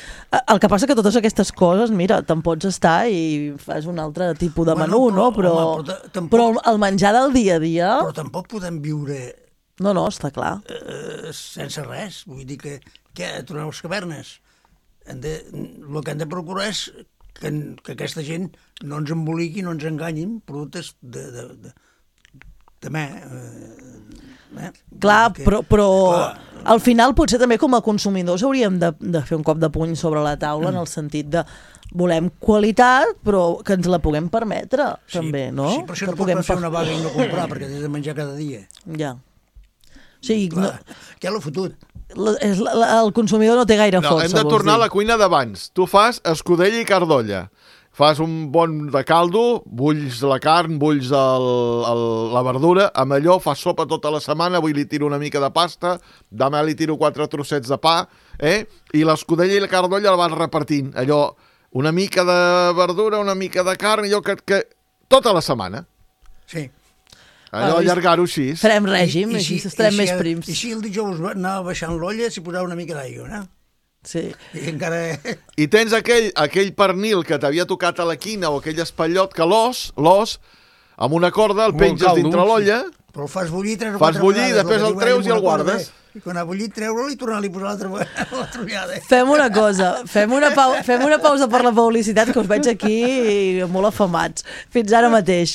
El que passa que totes aquestes coses, mira, te'n pots estar i fas un altre tipus de Bueno, menú, però, no? Però, home, però ta- tampoc- però el menjar del dia a dia... Però tampoc podem viure No, no, està clar. eh, sense res. Vull dir que, què, tornem a les cavernes? hem de, el que hem de procurar és que, que aquesta gent no ens emboliqui, no ens enganyin productes de, de, de, de me. Eh, clar, que, però, però clar. Al final potser també com a consumidors hauríem de, de fer un cop de puny sobre la taula mm. en el sentit de volem qualitat, però que ens la puguem permetre, sí, també, no? Sí, però això que no puguem fer una vaga i no comprar, perquè has de menjar cada dia. Ja. Sí, clar, no, què l'ha fotut? La, és, la, el consumidor no té gaire no, força. Hem de tornar a la cuina d'abans. Tu fas escudella i cardolla. Fas un bon de caldo, bulls la carn, bulls el, el, la verdura, amb allò fas sopa tota la setmana, avui li tiro una mica de pasta, demà li tiro quatre trossets de pa, eh? I l'escudella i la cardolla la vas repartint. Allò, una mica de verdura, una mica de carn, allò que... que tota la setmana. Sí. Allò, allargar-ho així. Farem règim, I, i així si, estarem i si, més prims. I si el dijous anava baixant l'olla, s'hi posava una mica d'aigua, no? Sí. I encara... I tens aquell, aquell pernil que t'havia tocat a la quina o aquell espallot que l'os, l'os, amb una corda el penges dintre l'olla... Però el fas bullir tres o fas quatre bullir, vegades. Després el treus i el guardes. I quan ha bullit, treure-li i tornar-li a posar l'altra trollada. Fem una cosa, fem una, pau, fem una pausa per la publicitat, que us veig aquí molt afamats. Fins ara mateix.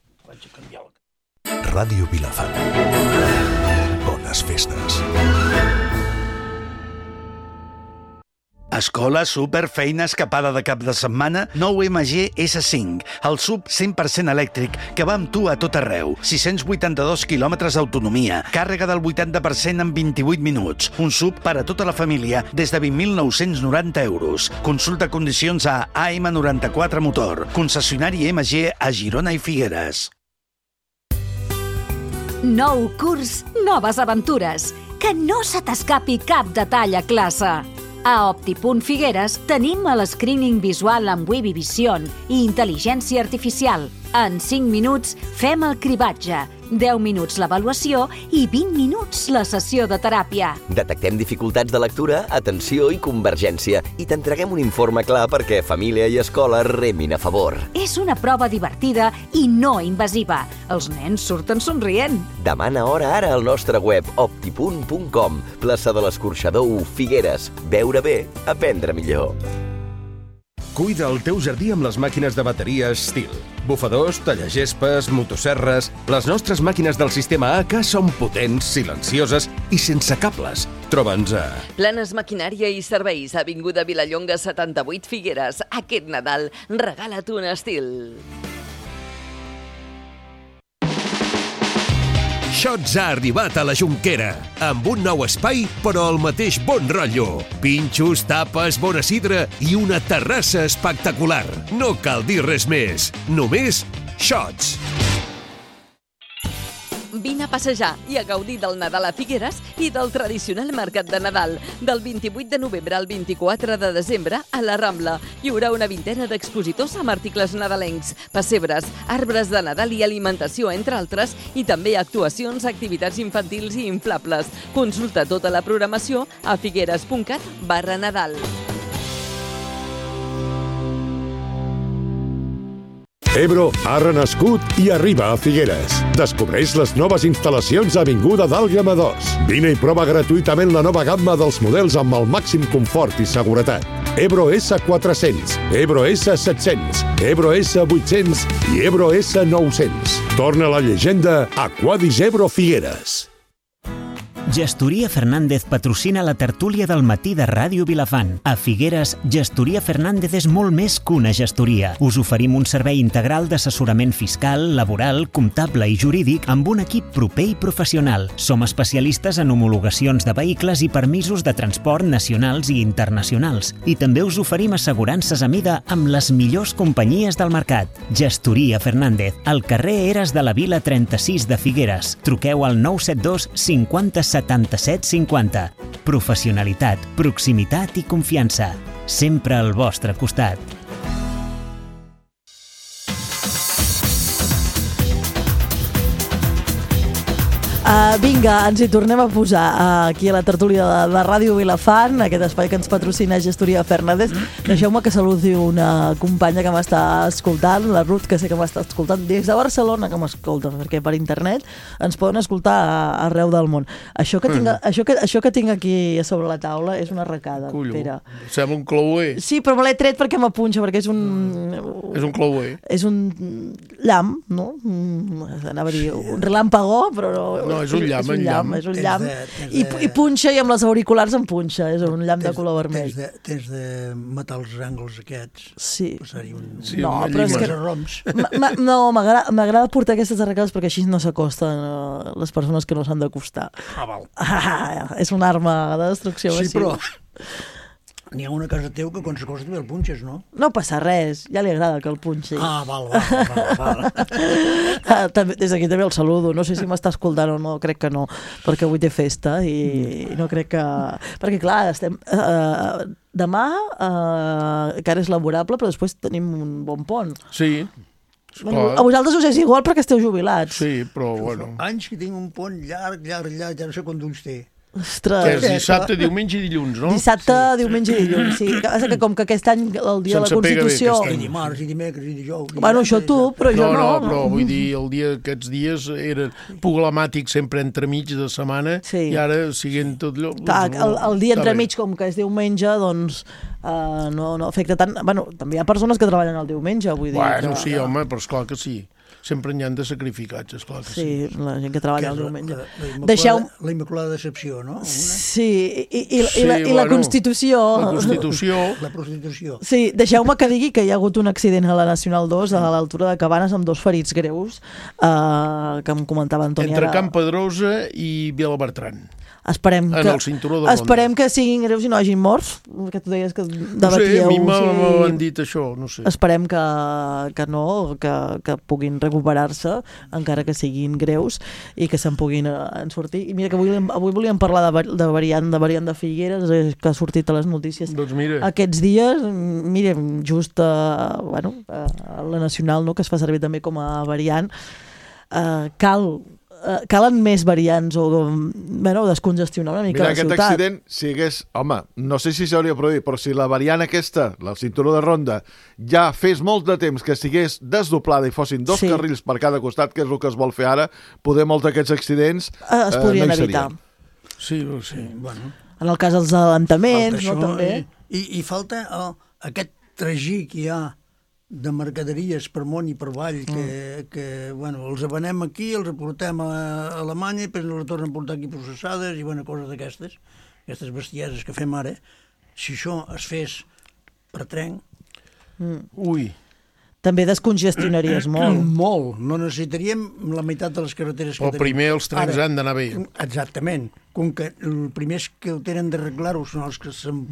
Ràdio Vilafant. Bones festes. Escola, súper, feina, escapada de cap de setmana, nou M G S cinc, el sub cent per cent elèctric que va amb tu a tot arreu. sis-cents vuitanta-dos quilòmetres d'autonomia, càrrega del vuitanta per cent en vint-i-vuit minuts. Un sub per a tota la família des de vint mil nou-cents noranta euros. Consulta condicions a A M noranta-quatre Motor, concessionari M G a Girona i Figueres. Nou curs, noves aventures. Que no se t'escapi cap detall a classe. A Optipunt Figueres tenim el screening visual amb Webby Vision i intel·ligència artificial. En cinc minuts fem el cribatge, deu minuts l'avaluació i vint minuts la sessió de teràpia. Detectem dificultats de lectura, atenció i convergència i t'entreguem un informe clar perquè família i escola remin a favor. És una prova divertida i no invasiva. Els nens surten somrient. Demana hora ara al nostre web optipunt punt com. Plaça de l'Escorxador u, Figueres. Veure bé, aprendre millor. Cuida el teu jardí amb les màquines de bateria Stihl. Bufadors, tallagespes, motosserres... Les nostres màquines del sistema A K són potents, silencioses i sense cables. Troba'ns a... Planes Maquinària i Serveis, avinguda Vilallonga setanta-vuit Figueres. Aquest Nadal, regala't un Stihl. Shots ha arribat a la Jonquera, amb un nou espai, però el mateix bon rotllo. Pinxos, tapes, bona sidra i una terrassa espectacular. No cal dir res més, només Shots. Vine a passejar i a gaudir del Nadal a Figueres i del tradicional mercat de Nadal. Del vint-i-vuit de novembre al vint-i-quatre de desembre a la Rambla. Hi haurà una vintena d'expositors amb articles nadalencs, pessebres, arbres de Nadal i alimentació, entre altres, i també actuacions, activitats infantils i inflables. Consulta tota la programació a figueres punt cat barra Nadal. Ebro ha renascut i arriba a Figueres. Descobreix les noves instal·lacions a Avinguda d'Àlguema dos. Vine i prova gratuïtament la nova gamma dels models amb el màxim confort i seguretat. Ebro S quatre-cents, Ebro S set-cents, Ebro S vuit-cents i Ebro S nou-cents. Torna la llegenda a Quadis Ebro Figueres. Gestoria Fernández patrocina la tertúlia del matí de Ràdio Vilafant. A Figueres, Gestoria Fernández és molt més que una gestoria. Us oferim un servei integral d'assessorament fiscal, laboral, comptable i jurídic amb un equip proper i professional. Som especialistes en homologacions de vehicles i permisos de transport nacionals i internacionals. I també us oferim assegurances a mida amb les millors companyies del mercat. Gestoria Fernández, al carrer Eres de la Vila trenta-sis de Figueres. Truqueu al nou set dos cinquanta setanta-set cinquanta. Professionalitat, proximitat i confiança. Sempre al vostre costat. Uh, vinga, ens hi tornem a posar uh, aquí a la tertúlia de, de Ràdio Vilafant, aquest espai que ens patrocina Gestoria Fernández. Deixeu-me que saludi una companya que m'està escoltant, la Ruth, que sé que m'està escoltant des de Barcelona, que m'escolta, perquè per internet ens poden escoltar a, arreu del món. Això que, tinc, mm. això, que, això que tinc aquí sobre la taula és una arracada, Cullo, Pere. Sembla un clouer. Sí, però me l'he tret perquè m'apunxa, perquè és un... Mm. És un clouer. És un llamp, no? Anava a dir un relàmpago, però no... No, és un llamp, és un llamp, és un llamp. De, de... I, I punxa, i amb les auriculars em punxa. És un llamp tens, de color vermell. Tens de, tens de matar els angles aquests. Sí. Un... sí no, però és que... Ma, no, m'agrada portar aquestes arracades perquè així no s'acosten uh, les persones que no s'han d'acostar. Ah, val. Ah, és una arma de destrucció sí, massiva. Però... N'hi ha una casa teu que quan s'acosta també el punxes, no? No passa res, ja li agrada que el punxi. Ah, val, val, val, val. també, des d'aquí també el saludo, no sé si m'està escoltant o no, crec que no, perquè avui té festa i, i no crec que... Perquè clar, estem... Uh, demà uh, encara és laborable, però després tenim un bon pont. Sí. Bueno, a vosaltres us és igual perquè esteu jubilats. Sí, però bueno... Anys que tinc un pont llarg, llarg, llarg, ja no sé quants d'ulls té. Ostres. Que és dissabte, diumenge i dilluns, no? Dissabte, sí. diumenge i dilluns, sí. Que, que com que aquest any, el dia Se'ns de la Constitució... I dimarts, i dimecres, i dijous... Bueno, això tu, però jo no. No, no, però vull dir, el dia, aquests dies eren problemàtics sempre entremig de setmana, sí. I ara siguent tot allò... Clar, el, el dia entremig, com que és diumenge, doncs uh, no, no afecta tant... Bueno, també hi ha persones que treballen el diumenge, vull dir... Bueno, que... sí, home, però esclar que sí. Sempre n'hi han de sacrificats, esclar que sí. Sí, la gent que treballa el diumenge. La, la, la, Deixeu... la Immaculada Decepció, no? Una? Sí, i, i, i, sí, i, la, i bueno, la Constitució... La Constitució... La prostitució. Sí, deixeu-me que digui que hi ha hagut un accident a la Nacional dos a l'altura de Cabanes amb dos ferits greus, uh, que em comentava Antoni. Entre ara... Camp Pedrosa i Vilabertran. Esperem en que, el cinturó de Ronda. Esperem que siguin greus i no hagin morts, que tu deies que debatíeu. No sé, a mi m'han sí. dit això, no sé. Esperem que, que no, que, que puguin recuperar-se, encara que siguin greus, i que se'n puguin en sortir. I mira que avui, avui volíem parlar de, de, variant, de variant de Figueres, que ha sortit a les notícies doncs mira. Aquests dies. Mira, just a, bueno, a la Nacional, no?, que es fa servir també com a variant, uh, cal... Uh, calen més variants o bueno, descongestionar una mica Mira, la ciutat. Mira, aquest accident, si hagués... Home, no sé si s'hauria produït, però si la variant aquesta, el cinturó de ronda, ja fes molt de temps que estigués desdoblada i fossin dos sí. carrils per cada costat, que és el que es vol fer ara, poder molts d'aquests accidents uh, es podrien eh, no evitar. Sí, sí. Bueno. En el cas dels adelantaments, no, també? I, i falta el, aquest tragí que hi ha de mercaderies per món i per vall, que, mm. que bueno, els venem aquí, els portem a Alemanya, i després els tornen a portar aquí processades i bueno, coses d'aquestes, aquestes bestieses que fem ara. Si això es fes per tren... Mm. Ui! També descongestionaries molt. Molt. No necessitaríem la meitat de les carreteres que Però tenim. primer els trens Ara, han d'anar bé. Exactament. Com que els primers que ho tenen d'arreglar-ho són els que se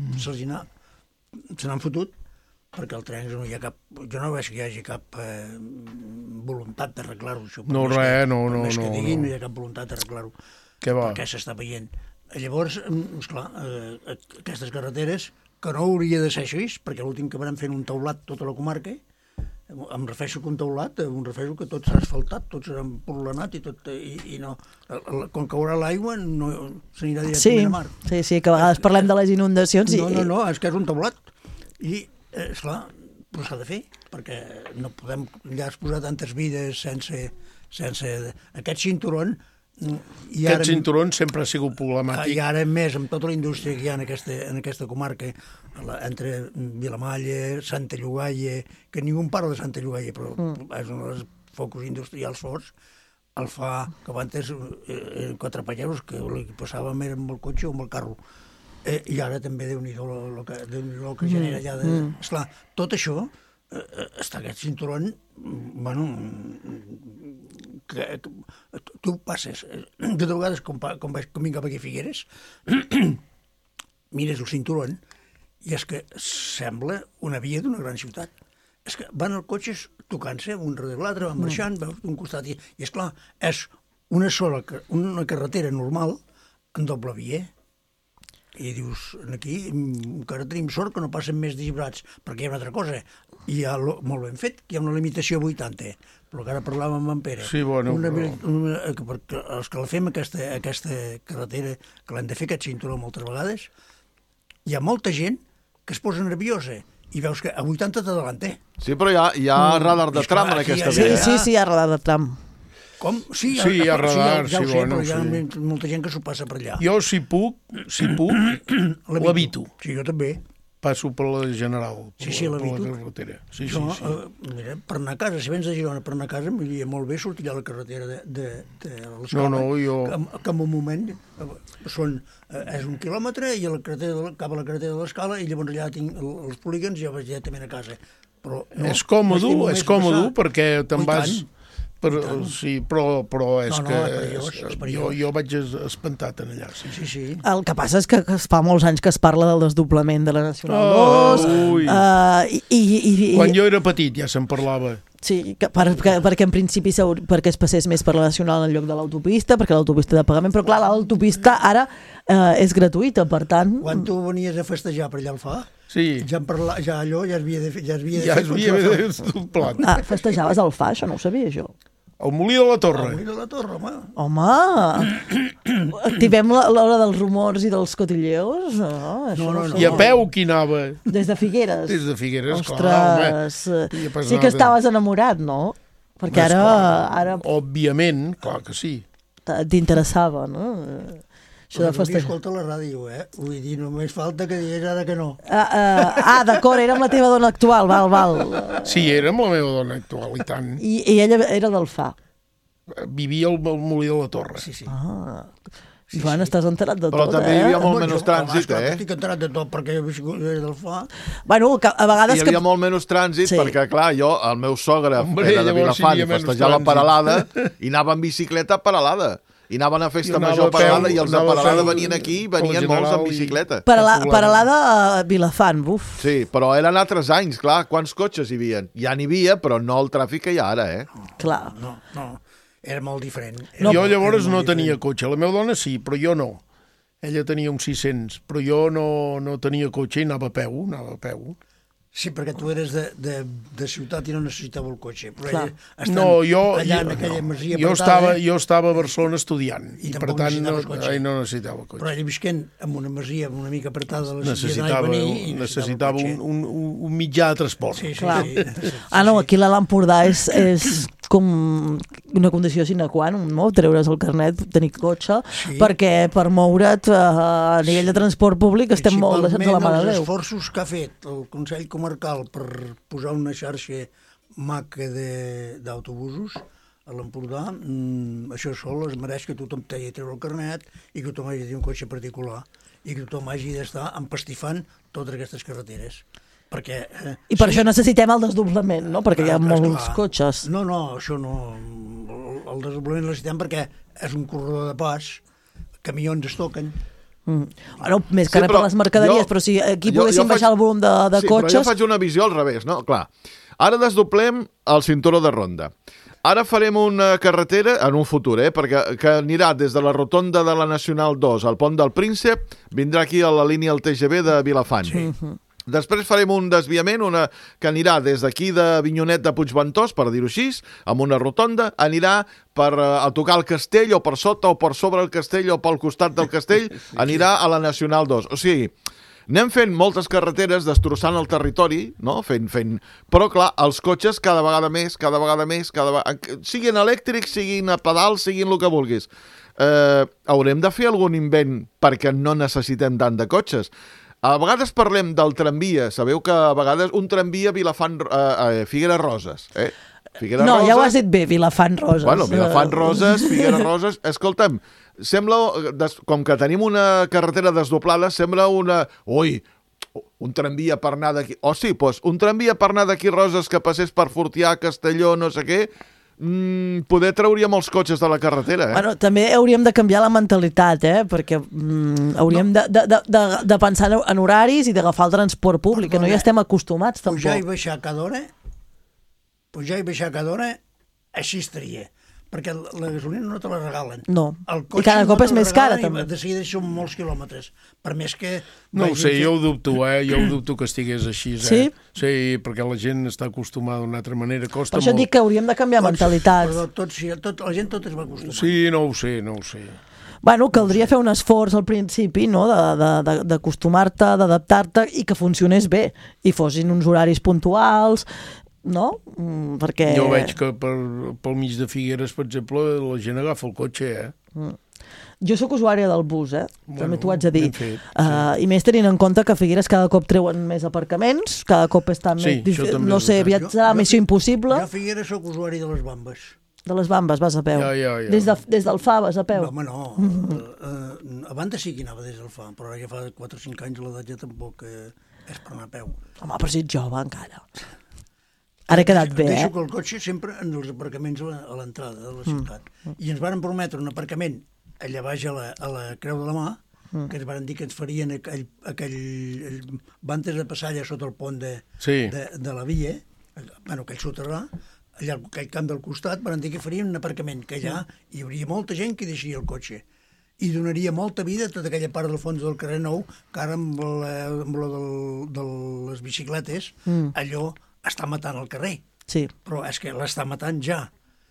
n'han fotut, perquè el tren no hi ha cap... Jo no veig que hi hagi cap eh, voluntat d'arreglar-ho. Això, no, res, no, no, no. Per més que diguin, no. no hi ha cap voluntat d'arreglar-ho. Què va? Perquè s'està veient. Llavors, esclar, eh, aquestes carreteres, que no hauria de ser així, perquè l'últim que van fent un teulat tota la comarca, em refereixo que un teulat, em refereixo que tot serà asfaltat, tot serà emporlanat i tot, i, i no... Com caurà l'aigua, no s'anirà directament sí, a mar. Sí, sí, que a vegades parlem de les inundacions i... No, no, no, és que és un teulat. I, eh, esclar, però s'ha de fer, perquè no podem ja exposar tantes vides sense... sense aquest cinturón... I ara, aquest cinturón sempre ha sigut problemàtic. I ara més, amb tota la indústria que hi ha en aquesta, en aquesta comarca, la, entre Vilamalla, Santa Llogaia, que ningú parla de Santa Llogaia, però mm. és un dels focus industrials forts, el fa, que abans eh, quatre palleros, que el que passàvem era amb el cotxe o amb el carro. Eh, I ara també Déu-n'hi-do el que, Déu que genera allà. De... Mm. Esclar, tot això, eh, està aquest cinturón, bueno... Que, que tu passes, de vegades com, com, com vinc cap aquí a Figueres, mires el cinturón i és que sembla una via d'una gran ciutat. És que van els cotxes tocant-se un darrere l'altre, van marxant, veus d'un costat i, i és clar, és una sola una carretera normal en doble via. I dius, aquí encara tenim sort que no passen més disbrats, perquè hi ha una altra cosa. I hi ha, molt ben fet, que hi ha una limitació a vuitanta, però que ara parlàvem amb en Pere. Sí, bueno, una, però... una, perquè els que la fem aquesta, aquesta carretera, que l'hem de fer aquest cinturó moltes vegades, hi ha molta gent que es posa nerviosa i veus que a vuitanta t'adalanta. Sí, però hi ha, hi ha mm. radar de tram en aquesta sí, via. Sí, sí, hi ha radar de tram. Com? Sí, sí, hi ha radar, sí, ja, ja sí, ho sé, bueno, però hi ha sí. molta gent que s'ho passa per allà. Jo, si puc, si puc, l'evito. Sí, jo també. Passo per la General, per, sí, sí, la, per la carretera. Sí, jo, sí, sí. Uh, mira, per anar a casa, si vens de Girona per anar a casa, m'aniria molt bé sortir a la carretera de, de, de l'Escala. No, no, jo... Que, que en un moment són, uh, és un quilòmetre i a la carretera de, cap a la carretera de l'Escala i llavors allà tinc els polígons i ja vaig directament a casa. Però no, és còmode, és còmode perquè te'n vas... Per, sí, però, però és no, no, que és perillós, és perillós. jo, jo vaig espantat en allà. Sí. Sí, sí. El que passa és que es fa molts anys que es parla del desdoblament de la Nacional oh, dos. Uh, i, i, i, Quan jo era petit ja se'n parlava. Sí, que per, que, perquè en principi perquè es passés més per la Nacional en lloc de l'autopista, perquè l'autopista de pagament, però clar, l'autopista ara uh, és gratuïta, per tant... Quan tu venies a festejar per allà al Fa, sí. ja, parla, ja allò ja es havia de fer. Ja es havia de ja fer, es havia de fer plat. Ah, festejaves al Fa, això no ho sabia jo. El Molí de la Torre. El Molí de la Torre, home. Home, activem l'hora dels rumors i dels cotilleos? No, no, no, no. I a peu qui anava? Des de Figueres. Des de Figueres, Ostres, clar, home. Sí que estaves enamorat, no? Perquè ara... ara... Òbviament, clar que sí. T'interessava, no? Això de festejar. Escolta la ràdio, eh? Vull dir, només falta que digués ara que no. Ah, uh, ah d'acord, era amb la teva dona actual, val, val. Sí, era amb la meva dona actual, i tant. I, i ella era del Fa. Vivia al Molí de la Torre. Sí, sí. Ah, sí, Joan, sí. Estàs enterat de Però tot, també eh? hi havia molt menys trànsit, eh? Estic enterat de tot, perquè era del Fa. Bueno, que a vegades... Hi havia que... molt menys trànsit, sí. perquè, clar, jo, el meu sogre Hombre, era de Vilafant i festejava Peralada, i anava en bicicleta a Peralada. I anaven a festa major a Peralada, i els de Peralada venien aquí i venien molts en bicicleta. Peralada a Vilafant, buf. Sí, però eren altres anys, clar, quants cotxes hi havia? Ja n'hi havia, però no el tràfic que hi ha ara, eh? Clar. No, no, era molt diferent. Era jo llavors no tenia cotxe, la meva dona sí, però jo no. Ella tenia uns sis-cents, però jo no, no tenia cotxe i anava a peu, anava a peu. Sí, perquè tu eres de, de, de ciutat i no necessitava el cotxe. Però Clar. ella, no, jo, allà jo, en aquella no. masia jo, apretada, estava, jo estava a Barcelona estudiant i, i per tant no, no necessitava cotxe. Però ella visquent en una masia una mica apretada de la necessitava, venir, i necessitava, necessitava un, un, un mitjà de transport. Sí, sí, Clar. sí, sí, sí, ah, no, aquí a l'Empordà és, és com una condició sine qua non, no? Treure's el carnet, tenir cotxe, sí. perquè per moure't a nivell de transport públic estem molt deixats de la mà de Déu. Els esforços que ha fet el Consell Comarcal per posar una xarxa maca d'autobusos a l'Empordà, mmm, això sol es mereix que tothom t'hagi de treure el carnet i que tothom hagi de tenir un cotxe particular i que tothom hagi d'estar empastifant totes aquestes carreteres. Perquè, eh, I per sí, això necessitem el desdoblament, no? Perquè hi ha molts clar. cotxes. No, no, això no. El, el desdoblament necessitem perquè és un corredor de pas, camions es toquen. Mm. Bueno, més que sí, per les mercaderies, jo, però si aquí jo, poguéssim jo faig, baixar el volum de, de sí, cotxes... Sí, però jo faig una visió al revés, no? Clar, ara desdoblem el cinturó de ronda. Ara farem una carretera, en un futur, eh, perquè que anirà des de la rotonda de la Nacional dos al Pont del Príncep, vindrà aquí a la línia del T G V de Vilafant. Sí. Mm-hmm. Després farem un desviament una, que anirà des d'aquí de Avinyonet de Puigventós, per dir-ho així, amb una rotonda, anirà per uh, a tocar el castell, o per sota, o per sobre el castell, o pel costat del castell, anirà a la Nacional dos. O sigui, anem fent moltes carreteres, destrossant el territori, no? Fent, fent... Però, clar, els cotxes cada vegada més, cada vegada més, cada vegada... siguin elèctrics, siguin a pedal, siguin el que vulguis. Eh, haurem de fer algun invent perquè no necessitem tant de cotxes. A vegades parlem del tramvia. Sabeu que a vegades un tramvia Vilafant, eh, eh, Figueres Roses, eh? Figueres no, Roses, ja ho has dit bé, Vilafant Roses. Bueno, Vilafant Roses, Figueres Roses... Escolta'm, sembla, com que tenim una carretera desdoblada, sembla una... Ui, un tramvia per anar d'aquí... Oh, sí, doncs, un tramvia per anar d'aquí Roses que passés per Fortià, Castelló, no sé què... Mm, poder trauríem els cotxes de la carretera, eh? Bueno, també hauríem de canviar la mentalitat, eh? Perquè mm, hauríem no. de, de, de, de pensar en horaris i d'agafar el transport públic, Perdona, que no hi estem acostumats, tampoc. Pujar i baixar cada hora, pujar i baixar cada hora, així estaria. perquè la gasolina no te la regalen. No, el i cada cop és més cara, també. De seguida són molts quilòmetres, per més que... No ho sé, jo ho dubto, eh? Jo ho dubto que estigués així, eh? Sí? Sí, perquè la gent està acostumada d'una altra manera, costa Per això molt. dic que hauríem de canviar mentalitats. Però tot, sí, tot, la gent tot es va acostumar. Sí, no ho sé, no ho sé. Bueno, caldria fer un esforç al principi, no?, d'acostumar-te, d'adaptar-te i que funcionés bé, i fossin uns horaris puntuals, no? Mm, perquè... Jo veig que per, pel mig de Figueres, per exemple, la gent agafa el cotxe, eh? Mm. Jo sóc usuària del bus, eh? Bueno, també t'ho haig de dir. ben fet, uh, sí. I més tenint en compte que a Figueres cada cop treuen més aparcaments, cada cop està Sí, més... això dif- també No és sé, veritat. aviat serà Jo- missió jo- impossible. Jo a Figueres sóc usuari de les bambes. De les bambes, vas a peu. Ja, ja, ja. Des, de, des del F A vas a peu. No, home, no. Uh, uh, abans sí que anava des del F A, però ara ja fa quatre o cinc anys l'edat ja tampoc eh, és per anar a peu. Home, però si ets jove encara. Ara he quedat bé, Deixo eh? que el cotxe sempre en els aparcaments a la- a l'entrada de la ciutat. I ens varen prometre un aparcament allà baix a la, a la Creu de la Mà, que ens varen dir que ens farien aquell, aquell bandes de passar allà sota el pont de, Sí. de, de la via, bueno, aquell soterrar, allà al aquell camp del costat, van dir que farien un aparcament, que allà hi hauria molta gent que deixaria el cotxe i donaria molta vida a tota aquella part del fons del carrer Nou, que ara amb la, amb la del, de les bicicletes, Mm. allò està matant el carrer. Sí. Però és que l'està matant ja.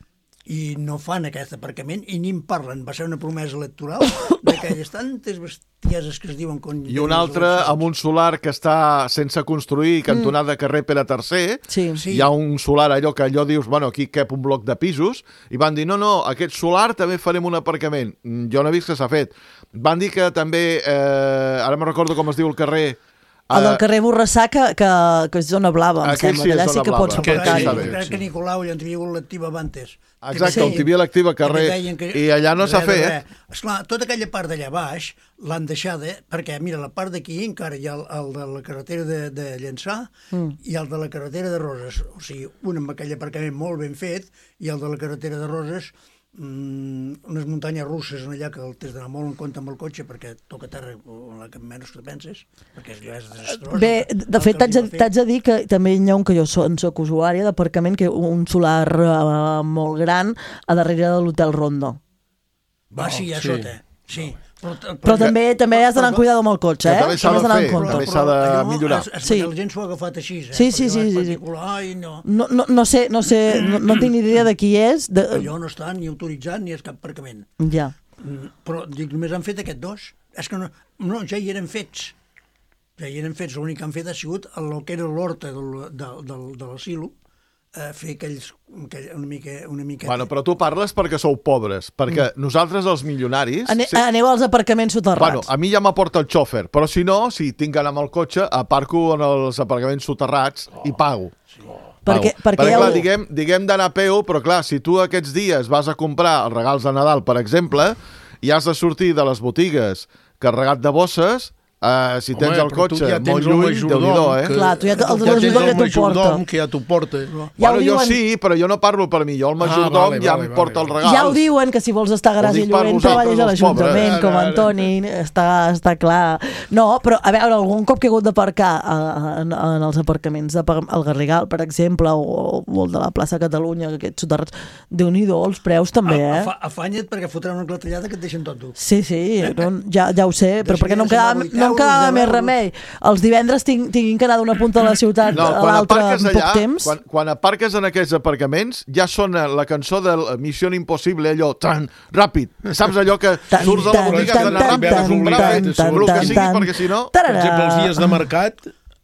I no fan aquest aparcament i ni en parlen. Va ser una promesa electoral d'aquelles tantes bestieses que es diuen... Con I un altre amb un solar que està sense construir, cantonada carrer Pere tercer. Sí. Sí. Hi ha un solar allò que allò dius, bueno, aquí cap un bloc de pisos, i van dir, no, no, aquest solar també farem un aparcament. Mm, Jo no he vist que s'ha fet. Van dir que també, eh, ara me recordo com es diu el carrer... El del eh, carrer Borrassà, que, que, que és zona blava, em Aquell sembla. sí és Allà zona sí que blava. pots Aquest aparcar. sí, Jo està bé, crec sí. que Nicolau ja en tenia l'activa abans. Exacte, el tibia l'activa carrer, i allà no s'ha fet. Esclar, tota aquella part d'allà baix l'han deixada, perquè mira, la part d'aquí encara hi ha el, el de la carretera de, de Llençà Mm. i el de la carretera de Roses, o sigui, un amb aquell aparcament molt ben fet i el de la carretera de Roses mm, unes muntanyes russes en allà que el tens d'anar molt en compte amb el cotxe perquè toca terra o la que menys que penses, perquè allò és desastrós. Bé, de fet, t'haig de, t'haig de dir que també hi ha un que jo soc, soc usuària d'aparcament, que un solar uh, molt gran a darrere de l'Hotel Rondo. Va, sí, a sí. sota, sí. Però, Però també també has d'anar amb cuidado amb el cotxe, Que eh? també s'ha Has de d'anar fer, amb compte. també s'ha de allò millorar. És, és Sí. perquè la gent s'ho ha agafat així, eh? Sí, sí, Perquè sí, allò sí, és sí. particular i no... No, no, no sé, no sé, no, no tinc ni idea de qui és. De... Allò no està ni autoritzat ni és cap aparcament. Ja. Mm, Però dic, només han fet aquests dos. És que no, no ja hi eren fets. Ja hi eren fets. L'únic que han fet ha sigut el que era l'horta del, del, del, de l'asilo, eh, fer aquells, aquell, una mica... Una miqueta. Bueno, però tu parles perquè sou pobres, perquè nosaltres els milionaris... Ane, sí- Aneu als aparcaments soterrats. Bueno, a mi ja m'aporta el xòfer, però si no, si tinc que anar amb el cotxe, aparco en els aparcaments soterrats i pago. Perquè- Pago. perquè perquè ja clar, ho- diguem, diguem d'anar a peu, però clar, si tu aquests dies vas a comprar els regals de Nadal, per exemple, i has de sortir de les botigues carregat de bosses, Uh, si Home, tens el però tu cotxe ja molt tens el lluny, majordom, Déu-n'hi-do, eh? que- Clar, tu ja, el Ja del tens majordom el ja t'ho porta. majordom que ja t'ho porta. Ja bueno, ho jo diuen- sí, però jo no parlo per mi. Jo el majordom Ah, vale, ja vale, em porta vale, els regals. Ja ho diuen, que si vols estar gras Ho i dic per lluent, vosaltres, treballis a els l'Ajuntament, pobres. com Ara, ara. Antoni, està, està clar. No, però a veure, algun cop que he hagut d'aparcar a- en, en els aparcaments de Pa- al Garrigal, per exemple, o, o el de la plaça Catalunya, aquests soterrats, Déu-n'hi-do, els preus també, eh? Afa, afanya't perquè fotran una clatellada que et deixen tot dur. Sí, sí, no, ja, ja ho sé, però De perquè no em seguida quedava, se'n va vuit no em quedava euros, més deu euros. remei. Els divendres tinc, tinc que anar d'una punta de la ciutat No, a quan l'altra aparques en allà, poc temps. quan, quan aparques en aquests aparcaments, ja sona la cançó de Missió Impossible, allò, tan, ràpid. Saps allò que Tan, surts de la tan, botiga, has tan, d'anar tan, ràpid, tan, has comprar, tan, el tan, que tan, sigui, tan. perquè si no... Per Tararà. exemple, els dies de mercat,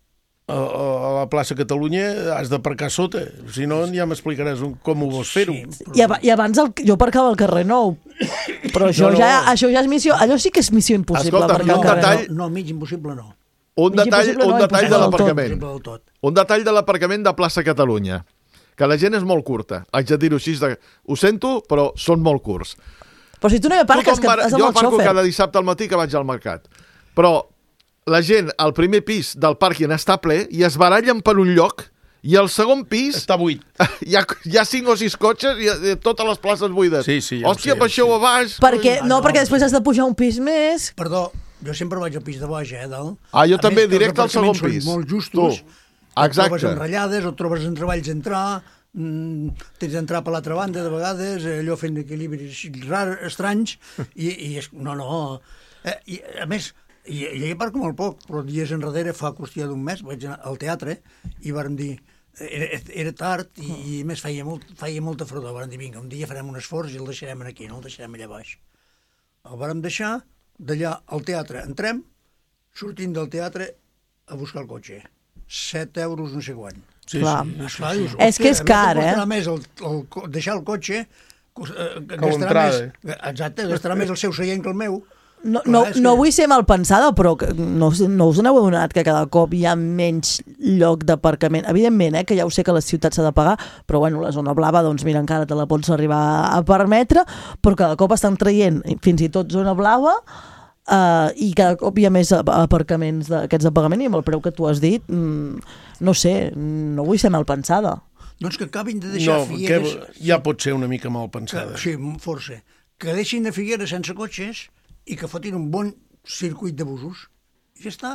a, a la plaça Catalunya has d'aparcar sota. Si no, ja m'explicaràs un- com ho vols fer-ho. I, ab i abans el, jo aparcava al carrer Nou, però això, No, no. ja, això ja és missió, allò sí que és missió impossible. Escolta, aparcar un al carrer detall- Nou. No, mig impossible no. Un Mig detall, impossible, un no, detall de impossible del l'aparcament. Impossible del tot. Un detall de l'aparcament de plaça Catalunya. Que la gent és molt curta. Haig de dir-ho així. De... Ho sento, però són molt curts. Però si tu no hi aparques, que Tothom va- has jo amb el aparco xòfer. cada dissabte al matí que vaig al mercat. Però la gent al primer pis del pàrquing està ple i es barallen per un lloc i al segon pis Està buit. hi ha, hi ha cinc o sis cotxes i, i totes les places buides. Sí, sí, ja ho Hòstia, sé, baixeu ja a baix. Perquè, Ah, no, no. perquè després has de pujar un pis més. Perdó, jo sempre vaig al pis de baix, eh, dalt. Ah, jo A també, més que els directe al segon aparcaments pis. Són molt justos. Tu. Et Exacte. trobes enrotllades, o et trobes en treballs d'entrar, mm, tens d'entrar per l'altra banda de vegades, allò fent equilibris rars, estranys, i, i és, no, no, eh, i, a més, i, i hi parco molt poc, però dies enrere, fa qüestió d'un mes, vaig anar al teatre i vàrem dir, era, era tard i, i a més feia, molt, feia molta fredor, vàrem dir, vinga, un dia farem un esforç i el deixarem aquí, no el deixarem allà baix. El vàrem deixar, d'allà al teatre entrem, sortint del teatre a buscar el cotxe. set euros no sé quan. Sí, clar. Sí, esclar, dius, és que és car, eh? Més el, el, deixar el cotxe, eh, gastarà més, exacte, gastarà més el seu seient que el meu. No, no, clar, no que... vull ser mal pensada, però que no, no us n'heu adonat que cada cop hi ha menys lloc d'aparcament. Evidentment, eh, que ja ho sé que a les ciutats s'ha de pagar, però bueno, la zona blava, doncs mira, encara te la pots arribar a permetre, però cada cop estan traient fins i tot zona blava. Uh, i cada cop hi ha més aparcaments d'aquests de pagament i amb el preu que tu has dit mm, no sé, no vull ser mal pensada. Doncs que acabin de deixar no, Figueres... Que ja pot ser una mica mal pensada. Que, sí, força. Que deixin de Figueres sense cotxes i que fotin un bon circuit de busos. I ja està.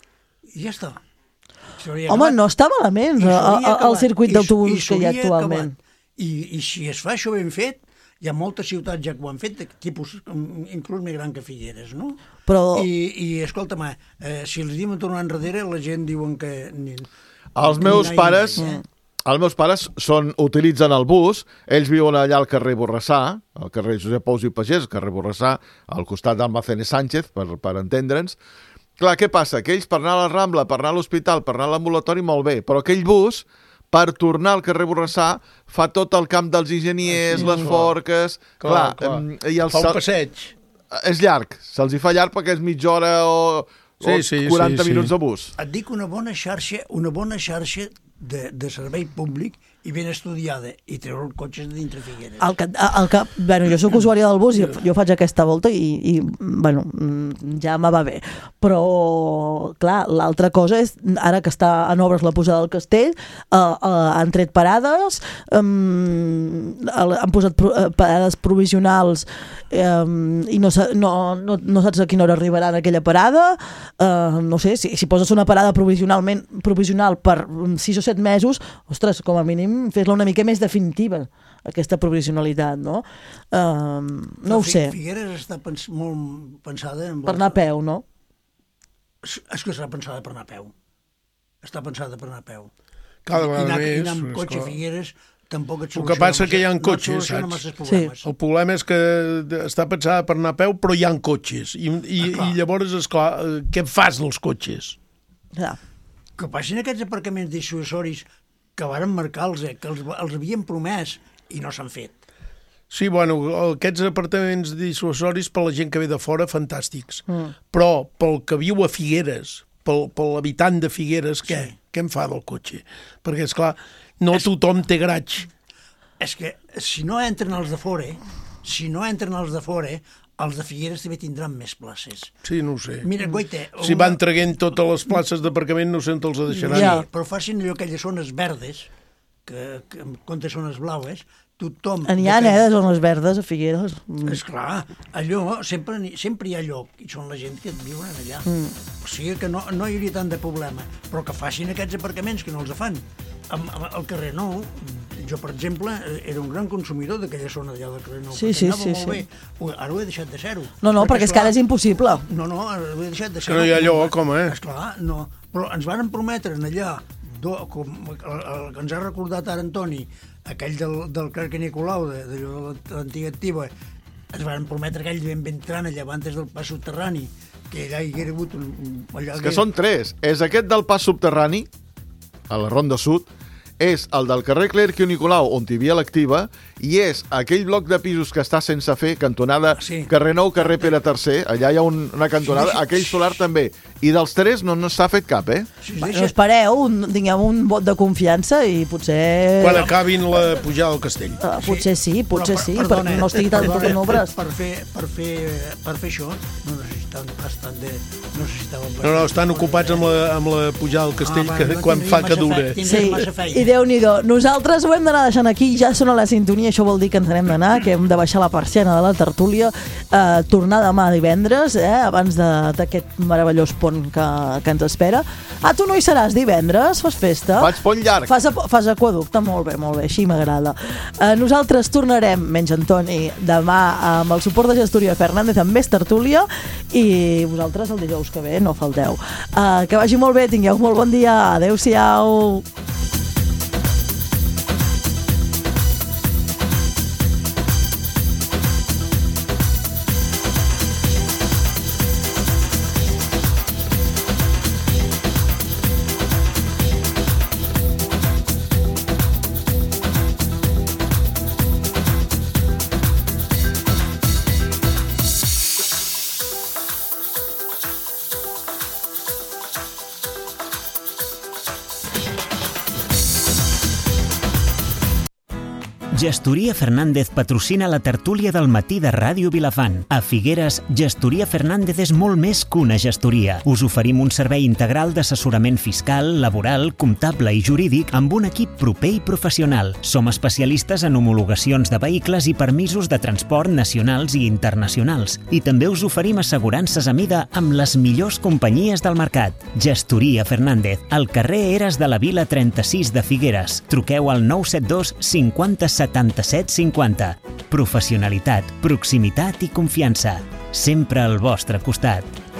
I ja està. Home, acabat. No està malament el, el circuit d'autobusos que hi ha actualment. I, I si es fa això ben fet, hi ha moltes ciutats ja que ho han fet, de tipus inclús més gran que Figueres, no? Però... I, i escolta'm, eh, si els diem a tornar enrere, la gent diuen que... Ni, els meus pares... Eh? Els meus pares són, utilitzen el bus, ells viuen allà al carrer Borrassà, al carrer Josep Pous i Pagès, al carrer Borrassà, al costat d'Almacén Sánchez, per, per entendre'ns. Clar, què passa? Que ells per anar a la Rambla, per anar a l'hospital, per anar a l'ambulatori, molt bé, però aquell bus... per tornar al carrer Borrassà, fa tot el camp dels enginyers, sí, les clar. Forques... Clar, clar. clar. I el fa un passeig. És llarg, se'ls hi fa llarg perquè és mitja hora o, sí, o sí, quaranta sí, minuts sí. de bus. Et dic una bona xarxa, una bona xarxa de, de servei públic i ben estudiada, i treure el cotxe de dintre Figueres. El que, el que, bueno, jo soc usuària del bus i jo faig aquesta volta i, i bueno, ja me va bé. Però, clar, l'altra cosa és, ara que està en obres la posada del castell, eh, eh, han tret parades, eh, han posat pro, eh, parades provisionals eh, i no, no, no, no saps a quina hora arribaran aquella parada. Eh, no sé, si, si poses una parada provisionalment provisional per sis o set mesos, ostres, com a mínim fer-la una mica més definitiva, aquesta provisionalitat, no? Uh, no ho sé. Figueres està pens molt pensada... En per anar a peu, no? És que està pensada per anar a peu. Està pensada per anar a peu. Cada vegada més. I anar amb cotxe a Figueres tampoc et soluciona. El que passa que hi ha cotxes, saps? Sí. El problema és que està pensada per anar a peu, però hi ha cotxes. I, i, ah, i llavors, esclar, què fas dels cotxes? Ja. Que passin aquests aparcaments dissuasoris que varen marcar-los, eh, que els, els havien promès i no s'han fet. Sí, bueno, aquests apartaments dissuasoris per la gent que ve de fora, fantàstics. Mm. Però pel que viu a Figueres, pel, pel habitant de Figueres, què? Sí. Què em fa del cotxe? Perquè, esclar, no és... tothom té garatge. És que si no entren els de fora, si no entren els de fora, els de Figueres també tindran més places. Sí, no ho sé. Mira, Goite... Una... Si van traient totes les places d'aparcament, no sé on els deixaran. Ja, però facin allò, aquelles zones verdes, que, que en compte de zones blaues, tothom... N'hi ha, eh, de zones verdes a Figueres. Mm. Esclar, allò, sempre, sempre hi ha lloc, i són la gent que viuen allà. Mm. O sigui que no, no hi hauria tant de problema, però que facin aquests aparcaments, que no els fan. Al carrer Nou, jo, per exemple, era un gran consumidor d'aquella zona d'allà del carrer Nou. Sí, sí, sí, sí. Bé. Ara ho he deixat de ser-ho. No, no, perquè, perquè és que ara és impossible. No, no, ara ho he deixat de ser-ho. Que no hi ha lloc, com, eh? Esclar, no. Però ens van prometre allà, do, com el, el que ens ha recordat ara Antoni, aquell del, del Carque Nicolau, de, de, de l'antiga Activa, ens van prometre aquell ben entrant allà abans del pas subterrani, que allà hi haguera hagut un... Allà és que són tres. És aquest del pas subterrani, a la Ronda Sud, és el del carrer Clerc i Nicolau, on hi havia l'Activa, i és aquell bloc de pisos que està sense fer, cantonada sí. Carrer Nou, carrer Pere tercer, allà hi ha un, una cantonada, sí, sí, aquell solar també. I dels tres no, no s'ha fet cap, eh? Sí, sí, no espereu, tinguem un vot de confiança i potser... Quan acabin la pujada al castell. Uh, potser sí, potser per, sí, perquè no estigui tan tot en obres. Per, per, fer, per, fer, per fer això no necessitem pas tant de, no necessitàvem... No, no, estan ocupats amb la, amb la pujada al castell, Ah, que va, no quan tindria fa massa que dura. fe- tindria Sí, massa feina. i Déu-n'hi-do. Nosaltres ho hem d'anar deixant aquí, ja sona la sintonia, això vol dir que ens n'hem d'anar, que hem de baixar la persiana de la tertúlia, eh, tornar demà divendres, eh, abans de- d'aquest meravellós pont que, que ens espera. Ah, tu no hi seràs divendres? Fas festa? Faig pont llarg. Fas, fas aquaducte, molt bé, molt bé, així m'agrada. Eh, nosaltres tornarem, menys Antoni, demà amb el suport de Gestoria Fernández amb més tertúlia i vosaltres el dijous que ve no falteu. Eh, que vagi molt bé, tingueu molt bon dia. Adéu-siau. Gestoria Fernández patrocina la tertúlia del matí de Ràdio Vilafant. A Figueres, Gestoria Fernández és molt més que una gestoria. Us oferim un servei integral d'assessorament fiscal, laboral, comptable i jurídic amb un equip proper i professional. Som especialistes en homologacions de vehicles i permisos de transport nacionals i internacionals. I també us oferim assegurances a mida amb les millors companyies del mercat. Gestoria Fernández, al carrer Eres de la Vila trenta-sis de Figueres. Truqueu al nou set dos cinquanta setanta-set cinquanta. Professionalitat, proximitat i confiança. Sempre al vostre costat.